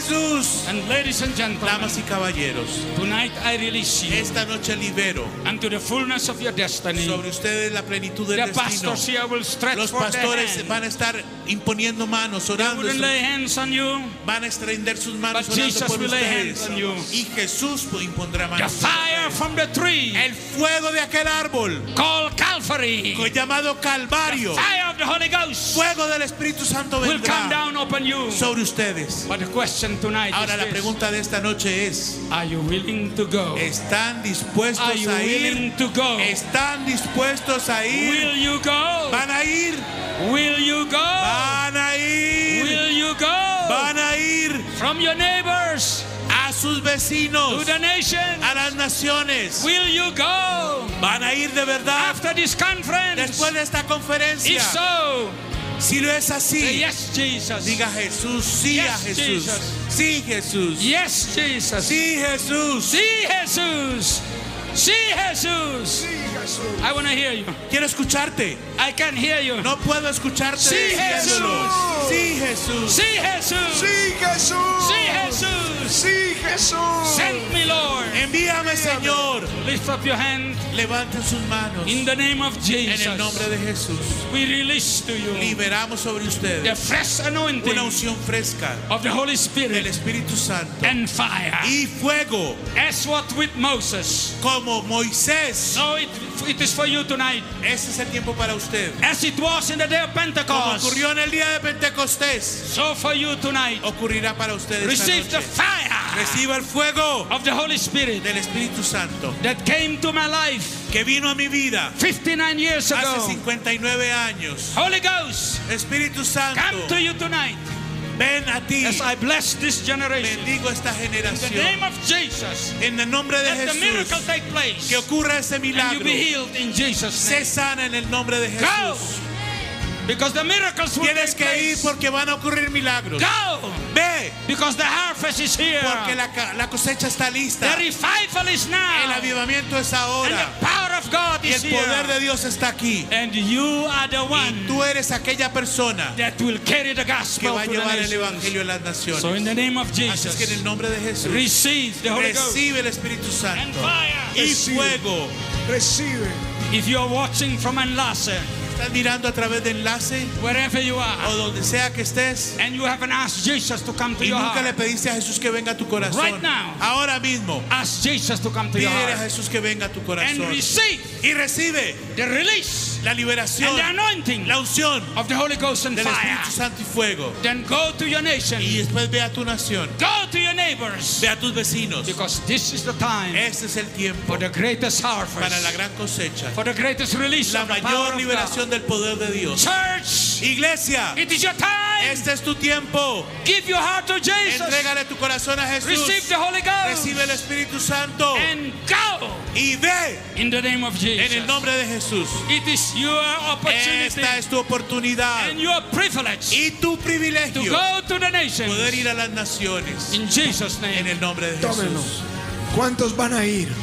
Jesús. And ladies and gentlemen, Damas y caballeros, tonight I release you esta noche libero unto the fullness of your destiny. sobre ustedes la plenitud del The destino. pastors here will stretch Los forth their pastores hand. van a estar imponiendo manos, They orando, wouldn't lay hands on you. van a extender sus manos But orando Jesus por will lay ustedes. hands on you. Y Jesús impondrá The manos sobre fire ustedes. from the tree El fuego de aquel árbol called Calvary, llamado Calvario, fire of the Holy Ghost, fuego del Espíritu Santo will come vendrá down upon you. sobre ustedes. But the question tonight Ahora la is this: pregunta de esta noche es: are you willing to go? ¿están dispuestos Are you a willing ir? to go? ¿Están dispuestos a ir? Will you go? ¿Van a ir? Will you go? ¿Van a ir? Will you go? ¿Van a ir From your neighbors a sus to vecinos, the nation. a las naciones? Will you go? ¿Van a ir de verdad After this conference, después de esta conferencia? if so, Si lo es say así, yes, Jesus. diga Jesús, sí a Yes, Jesús. Jesus. Sí, Jesús. Yes, Jesus. Sí, Jesús. Sí, Jesús. Sí, Jesús. I want to hear you. Quiero escucharte. I can hear you. No puedo escucharte Sí, diciéndolo. Jesús. Sí, Jesús. Sí, Jesús. Sí, Jesús. Sí, Jesús. Sí, Jesús. Send me, Lord. Envíame, Señor. Lift up your hand Levanten sus manos. in the name of En Jesus. el nombre de Jesús. We release to you Liberamos sobre the ustedes fresh anointing una unción fresca of the Holy del Spirit Espíritu Santo and fire. y fuego, As what with Moses. como Moisés. So it, it is for you tonight. Ese es el tiempo para usted. As it was in the day of Como Pentecost, ocurrió en el día de Pentecostés, so for you tonight. ocurrirá para ustedes esta Receive the noche. fire Reciba el fuego of the Holy Spirit del Espíritu Santo that came to my life que vino a mi vida fifty-nine years hace ago. cincuenta y nueve años. Holy Ghost, Espíritu Santo, come to you tonight ven a ti. as I bless this generation. Bendigo esta In the generación. name of Jesus, En el nombre de let the miracle Jesús, take place que ocurra ese and you milagro. be healed in Jesus' Sé name. sana en el nombre de Go, Jesús. because the miracles will Tienes take que ir place. porque van a ocurrir milagros. Go, Ve, because the harvest is here. porque la, ca- la cosecha está lista. The revival is El now. avivamiento es And ahora. the power of God Y is el poder de here. Dios está aquí. And you are the Y one tú eres aquella persona that will carry the que gospel va a to the llevar el nations. evangelio a las naciones. So in the name of Así es que en Jesus, el nombre de Jesús, receive the Holy Ghost recibe el Espíritu and Santo fire. y Recibe. fuego. Recibe. If you are watching from Enlace, Estás mirando a través de enlace wherever you o are, donde sea que estés and you haven't asked Jesus to come to y your nunca le heart, pediste a Jesús que venga a tu corazón. Right now. Ahora mismo, ask Jesus to come to your pídele a heart Jesús que venga a tu and corazón receive y recibe the release la liberación, and the anointing la unción of the Holy Ghost and del fire. Espíritu Santo y fuego. Then go to your nation, Y después ve a tu nación, go to your neighbors, ve a tus vecinos. because this is the time Este es el tiempo for the greatest para la harvest, gran cosecha, for the greatest release la of the power mayor of liberación God. del poder de Dios. Church, Iglesia, it is your time. este es tu tiempo. Give your heart to Jesus. Entrégale tu corazón a Jesús. Receive the Holy Ghost Recibe el Espíritu Santo and go y ve in the name of Jesus. en el nombre de Jesús. It is your opportunity Esta es tu oportunidad and your privilege y tu to privilegio go to the nations poder ir a las naciones in Jesus' en name. el nombre de Tómenlo. Jesús. ¿Cuántos van a ir?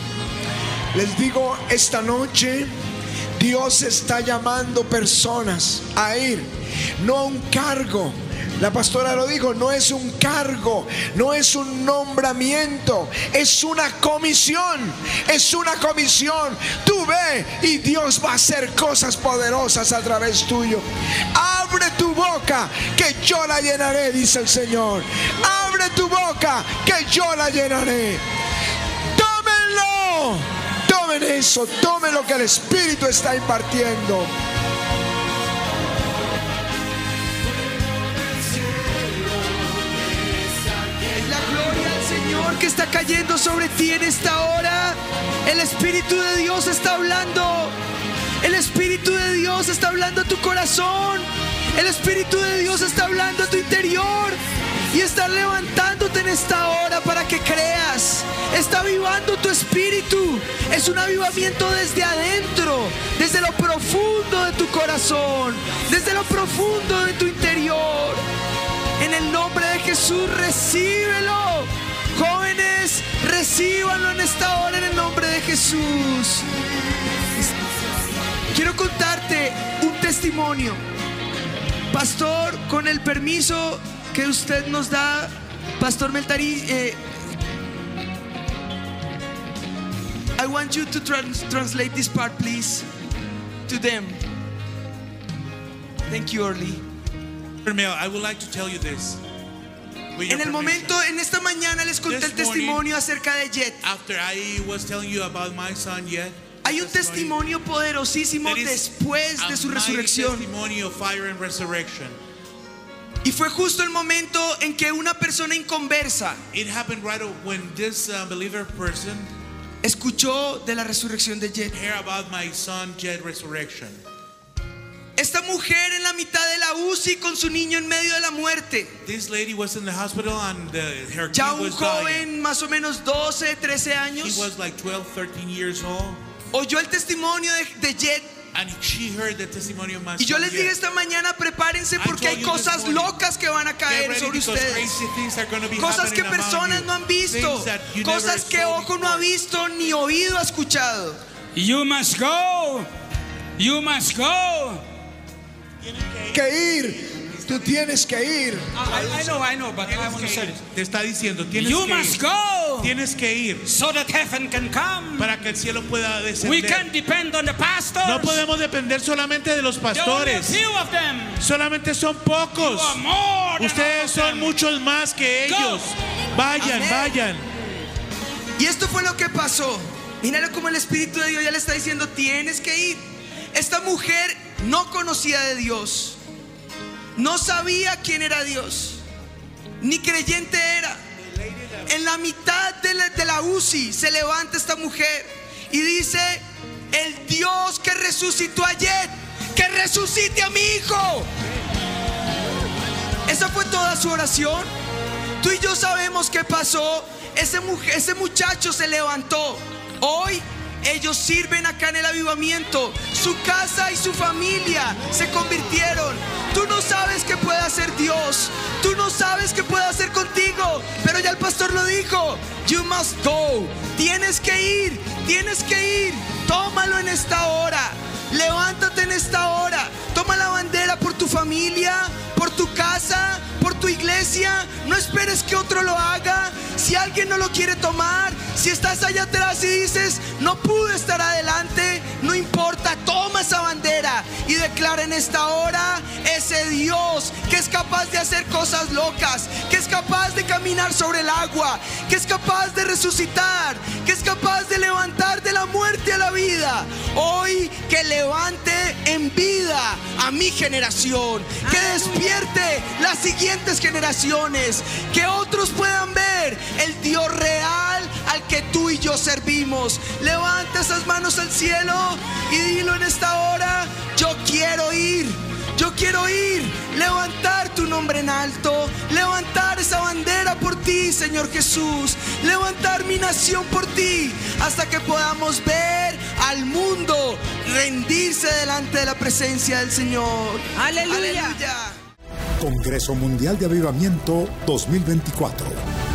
Les digo, esta noche Dios está llamando personas a ir, no a un cargo. La pastora lo dijo, no es un cargo, no es un nombramiento, es una comisión, es una comisión. Tú ve y Dios va a hacer cosas poderosas a través tuyo. Abre tu boca que yo la llenaré, dice el Señor. Abre tu boca que yo la llenaré. Tómenlo, tomen eso, tomen lo que el Espíritu está impartiendo. La gloria al Señor que está cayendo sobre ti en esta hora. El Espíritu de Dios está hablando. El Espíritu de Dios está hablando a tu corazón. El Espíritu de Dios está hablando a tu interior. Y está levantándote en esta hora para que creas. Está avivando tu espíritu. Es un avivamiento desde adentro, desde lo profundo de tu corazón, desde lo profundo de tu interior. En el nombre de Jesús, recíbelo. Jóvenes, recíbanlo en esta hora en el nombre de Jesús. Quiero contarte un testimonio. Pastor, con el permiso que usted nos da, Pastor Meltari, eh, I want you to trans translate this part, please, to them. Thank you, Orly. Mel, I would like to tell you this. With your En el permission. momento, en esta mañana les conté el This morning, testimonio acerca de Jet. After I was telling you about my son yet, Hay un testimonio poderosísimo there is después de a su mighty resurrección. testimony of fire and resurrection. Y fue justo el momento en que una persona inconversa It happened right when this uh, believer person escuchó de la resurrección de Jet. heard about my son Jet resurrection. Esta mujer en la mitad de la U C I con su niño en medio de la muerte. This lady was in the hospital and uh, her Ya kid un was dying. joven más o menos doce, trece He años was like twelve, thirteen years old, oyó el testimonio de, de Jet. and she heard the testimony of my Y yo son les dije Jet. esta mañana, prepárense I porque told hay you this cosas morning, locas que van a Get caer ready sobre because ustedes. crazy things are going to be Cosas que happening among personas you. no han visto. Things that you Cosas never que saw ojo no ha before. visto ni oído ha escuchado. You must go. You must go. Que ir. Tú tienes que ir. I, I know, I know, but I want to say this. Te está diciendo, tienes You que must ir. go Tienes que ir so that heaven can come. para que el cielo pueda We descender. can't depend on the pastors. No podemos depender solamente de los There are only a pastores. few of them. Solamente son You pocos. are more than all Ustedes of son them. muchos más que Go. ellos. Vayan, Amén. vayan. Y esto fue lo que pasó. Míralo como el Espíritu de Dios ya le está diciendo, tienes que ir. Esta mujer no conocía de Dios. No sabía quién era Dios. Ni creyente era. En la mitad de la, de la U C I se levanta esta mujer y dice, el Dios que resucitó a Jet, que resucite a mi hijo. Esa fue toda su oración. Tú y yo sabemos qué pasó. Ese, mujer, ese muchacho se levantó. Hoy ellos sirven acá en el avivamiento. Su casa y su familia se convirtieron. Tú no sabes qué puede hacer Dios. Tú no sabes qué puede hacer contigo. Pero ya el pastor lo dijo. You must go. Tienes que ir. Tienes que ir. Tómalo en esta hora. Levántate en esta hora. Toma la bandera por tu familia, por tu casa, por tu iglesia. No esperes que otro lo haga. Si alguien no lo quiere tomar, si estás allá atrás y dices, no pude estar adelante, no importa, toma esa bandera y declara en esta hora ese Dios que es capaz de hacer cosas locas, que es capaz de caminar sobre el agua, que es capaz de resucitar, que es capaz de levantar de la muerte a la vida. Hoy que levante en vida a mi generación, que despierte las siguientes generaciones, que otros puedan ver el Dios real al que tú y yo servimos. Levanta esas manos al cielo y dilo en esta hora, yo quiero ir. Yo quiero ir, levantar tu nombre en alto, levantar esa bandera por ti, Señor Jesús, levantar mi nación por ti, hasta que podamos ver al mundo rendirse delante de la presencia del Señor. Aleluya. Aleluya. Congreso Mundial de Avivamiento dos mil veinticuatro.